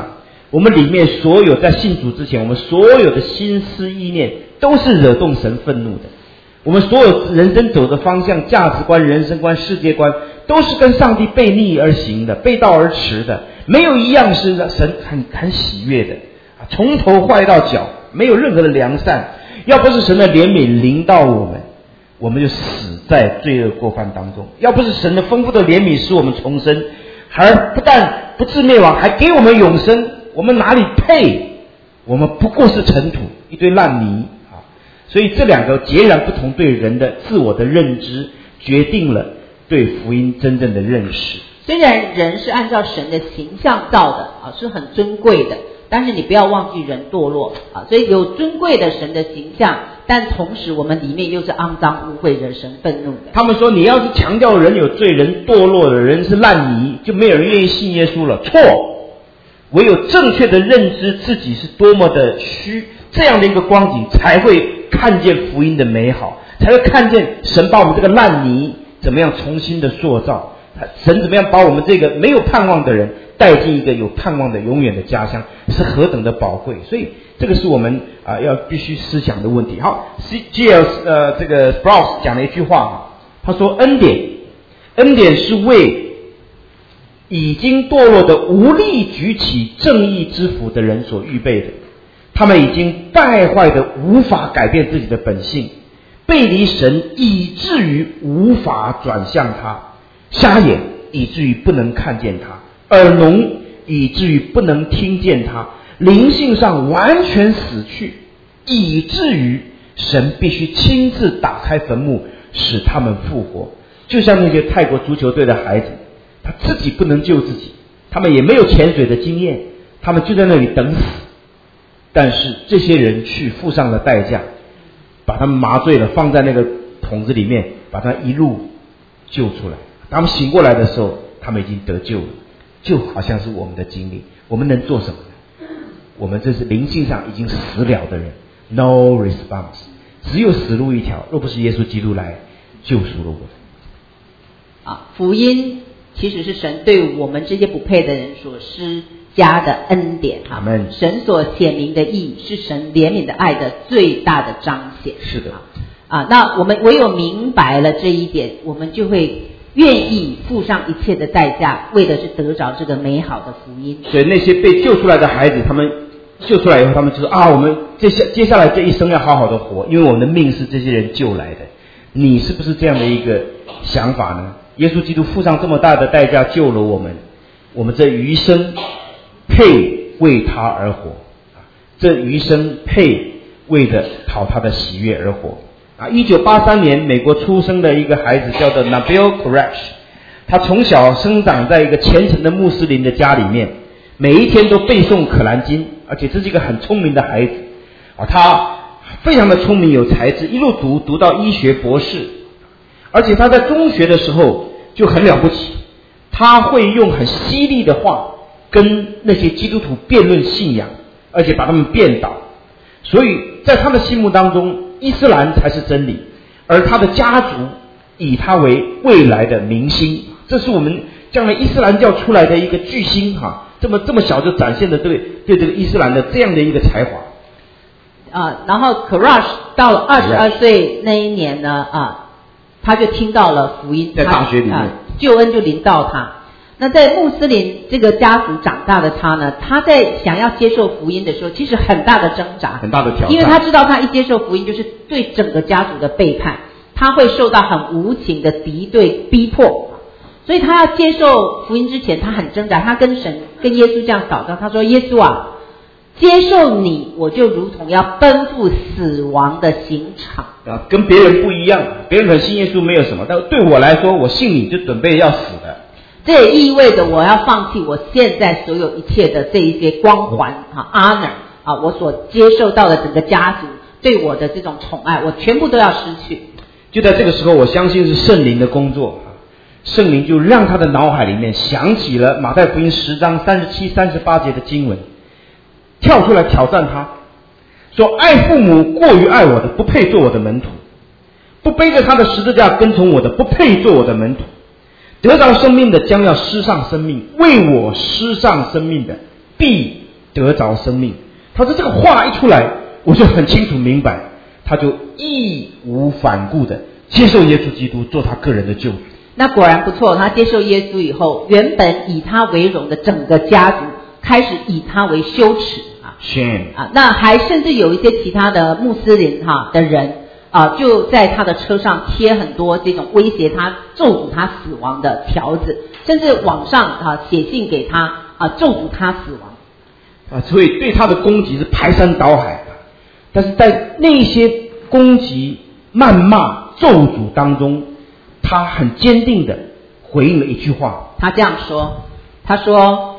我们里面所有在信主之前，我们所有的心思意念都是惹动神愤怒的。我们所有人生走的方向、价值观、人生观、世界观，都是跟上帝背逆而行的，背道而驰的，没有一样是神很很喜悦的，从头坏到脚，没有任何的良善。要不是神的怜悯临到我们，我们就死在罪恶过犯当中；要不是神的丰富的怜悯使我们重生，而不但不致灭亡，还给我们永生，我们哪里配？我们不过是尘土，一堆烂泥。所以这两个截然不同对人的自我的认知，决定了对福音真正的认识。 虽然人是按照神的形象造的啊，是很尊贵的，但是你不要忘记人堕落啊，所以有尊贵的神的形象，但同时我们里面又是肮脏污秽、惹神愤怒的。 他们说，你要是强调人有罪、人堕落的人是烂泥，就没有人愿意信耶稣了。错，唯有正确的认知自己是多么的虚，这样的一个光景，才会看见福音的美好，才会看见神把我们这个烂泥怎么样重新的塑造，神怎么样把我们这个没有盼望的人带进一个有盼望的永远的家乡，是何等的宝贵。所以这个是我们啊、呃、要必须思想的问题。好 ，G L 呃这个 Sprouse 讲了一句话，他说恩典，恩典是为已经堕落的无力举起正义之斧的人所预备的。他们已经败坏的无法改变自己的本性，背离神以至于无法转向他，瞎眼以至于不能看见他，耳聋以至于不能听见他，灵性上完全死去，以至于神必须亲自打开坟墓使他们复活。就像那些泰国足球队的孩子，他自己不能救自己，他们也没有潜水的经验，他们就在那里等死。但是这些人去付上了代价，把他们麻醉了，放在那个桶子里面，把他一路救出来。他们醒过来的时候，他们已经得救了。就好像是我们的经历，我们能做什么呢？我们这是灵性上已经死了的人 ，no response， 只有死路一条。若不是耶稣基督来救赎了我们。 啊，福音其实是神对我们这些不配的人所施加的恩典哈，神所显明的义是神怜悯的爱的最大的彰显。 是的啊，那我们唯有明白了这一点，我们就会愿意付上一切的代价，为的是得着这个美好的福音。 所以那些被救出来的孩子，他们救出来以后，他们就说啊，我们接下接下来这一生要好好的活，因为我们的命是这些人救来的。你是不是这样的一个想法呢？耶稣基督付上这么大的代价救了我们，我们这余生配为他而活，这余生配为着讨他的喜悦而活啊！一九八三年，美国出生的一个孩子叫做 Nabil Qureshi， 他从小生长在一个虔诚的穆斯林的家里面，每一天都背诵可兰经，而且这是一个很聪明的孩子啊，他非常的聪明有才智，一路读读到医学博士，而且他在中学的时候就很了不起，他会用很犀利的话跟那些基督徒辩论信仰，而且把他们辩倒。所以在他的心目当中，伊斯兰才是真理，而他的家族以他为未来的明星。这是我们将来伊斯兰教出来的一个巨星哈，这么这么小就展现了对对这个伊斯兰的这样的一个才华。 啊，然后 Qureshi 到了二十二岁那一年呢，啊，他就听到了福音， 在大学里面， 啊，救恩就临到他。那在穆斯林这个家族长大的他呢，他在想要接受福音的时候，其实很大的挣扎， 很大的挑战， 因为他知道他一接受福音就是对整个家族的背叛，他会受到很无情的敌对逼迫，所以他要接受福音之前，他很挣扎，他跟神跟耶稣这样祷告，他说：耶稣啊，接受你，我就如同要奔赴死亡的刑场啊，跟别人不一样，别人很信耶稣没有什么，但对我来说，我信你就准备要死的。 这也意味着我要放弃我现在所有一切的这一些光环啊 honor 啊，我所接受到的整个家族对我的这种宠爱，我全部都要失去。 就在这个时候，我相信是圣灵的工作，圣灵就让他的脑海里面想起了马太福音十章三十七、三十八节的经文，跳出来挑战他，说：爱父母过于爱我的，不配做我的门徒；不背着他的十字架跟从我的，不配做我的门徒。得着生命的将要失上生命，为我失上生命的必得着生命。他说这个话一出来，我就很清楚明白，他就义无反顾的接受耶稣基督做他个人的救主。 那果然不错，他接受耶稣以后，原本以他为荣的整个家族开始以他为羞耻啊 ，shame 啊，那还甚至有一些其他的穆斯林哈的人啊，就在他的车上贴很多这种威胁他、咒诅他死亡的条子，甚至网上啊写信给他啊咒诅他死亡啊，所以对他的攻击是排山倒海。但是在那些攻击、谩骂、咒诅当中，他很坚定的回应了一句话， 他这样说，他说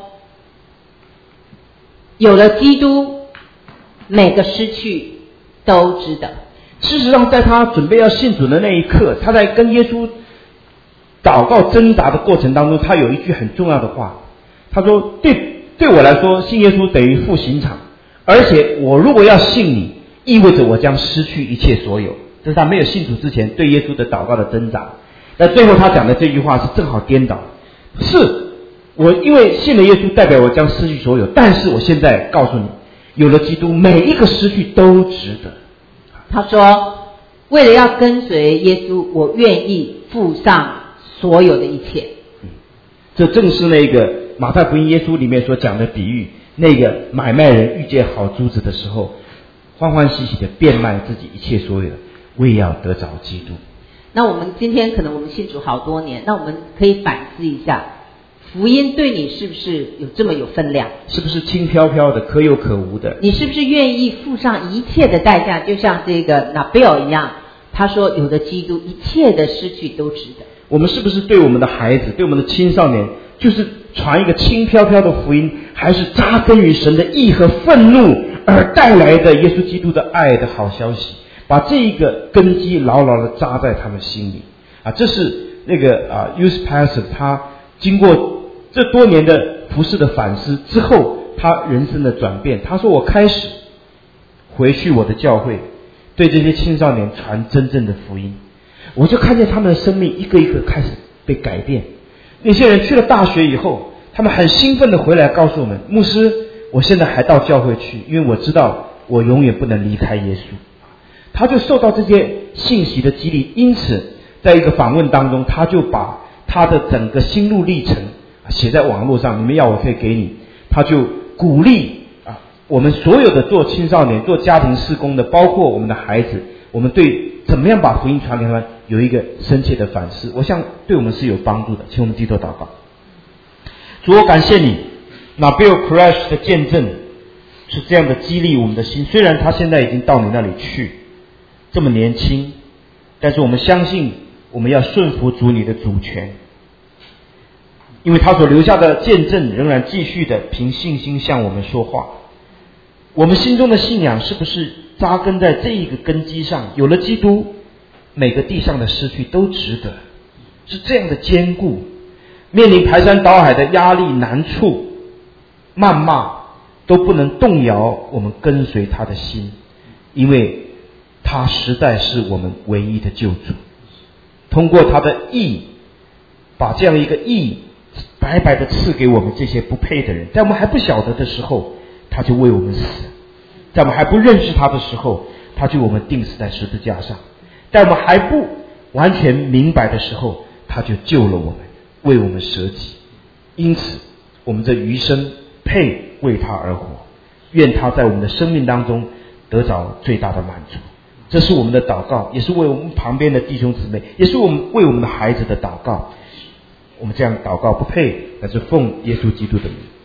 有了基督，每个失去都值得。 事实上在他准备要信主的那一刻，他在跟耶稣祷告挣扎的过程当中，他有一句很重要的话，他说对对我来说，信耶稣等于赴刑场，而且我如果要信你，意味着我将失去一切所有。这是他没有信主之前对耶稣的祷告的挣扎。那最后他讲的这句话是正好颠倒，是我因为信了耶稣，代表我将失去所有，但是我现在告诉你，有了基督，每一个失去都值得。 他说为了要跟随耶稣，我愿意付上所有的一切。 嗯，这正是那个马太福音耶稣里面所讲的比喻，那个买卖人遇见好珠子的时候，欢欢喜喜的变卖自己一切所有的，为要得着基督。 那我们今天可能我们信主好多年，那我们可以反思一下，福音对你是不是有这么有分量？ 是不是轻飘飘的、可有可无的？ 你是不是愿意付上一切的代价？就像这个拿贝尔一样，他说有了基督，一切的失去都值得。 我们是不是对我们的孩子、对我们的青少年，就是传一个轻飘飘的福音，还是扎根于神的义和愤怒而带来的耶稣基督的爱的好消息？把这一个根基牢牢的扎在他们心里啊！这是那个啊 ，Youth Pastor 他经过这多年的服事的反思之后，他人生的转变。他说：“我开始回去我的教会，对这些青少年传真正的福音，我就看见他们的生命一个一个开始被改变。那些人去了大学以后，他们很兴奋的回来告诉我们：牧师，我现在还到教会去，因为我知道我永远不能离开耶稣。”他就受到这些信息的激励，因此在一个访问当中，他就把他的整个心路历程写在网络上，你们要我可以给你。他就鼓励啊，我们所有的做青少年、做家庭事工的，包括我们的孩子，我们对怎么样把福音传给他们有一个深切的反思，我想对我们是有帮助的。请我们低头祷告。主，我感谢你，那 Bill Crash 的见证是这样的激励我们的心，虽然他现在已经到你那里去，这么年轻，但是我们相信我们要顺服主你的主权，因为他所留下的见证仍然继续的凭信心向我们说话。我们心中的信仰是不是扎根在这一个根基上？有了基督，每个地上的失去都值得，是这样的坚固。面临排山倒海的压力、难处、谩骂，都不能动摇我们跟随他的心，因为他实在是我们唯一的救主。通过他的义，把这样一个义白白的赐给我们这些不配的人，在我们还不晓得的时候，他就为我们死；在我们还不认识他的时候，他就为我们钉死在十字架上；在我们还不完全明白的时候，他就救了我们，为我们舍己。因此我们这余生配为他而活，愿他在我们的生命当中得着最大的满足。这是我们的祷告，也是为我们旁边的弟兄姊妹，也是我们为我们的孩子的祷告。我们这样祷告不配，但是奉耶稣基督的名。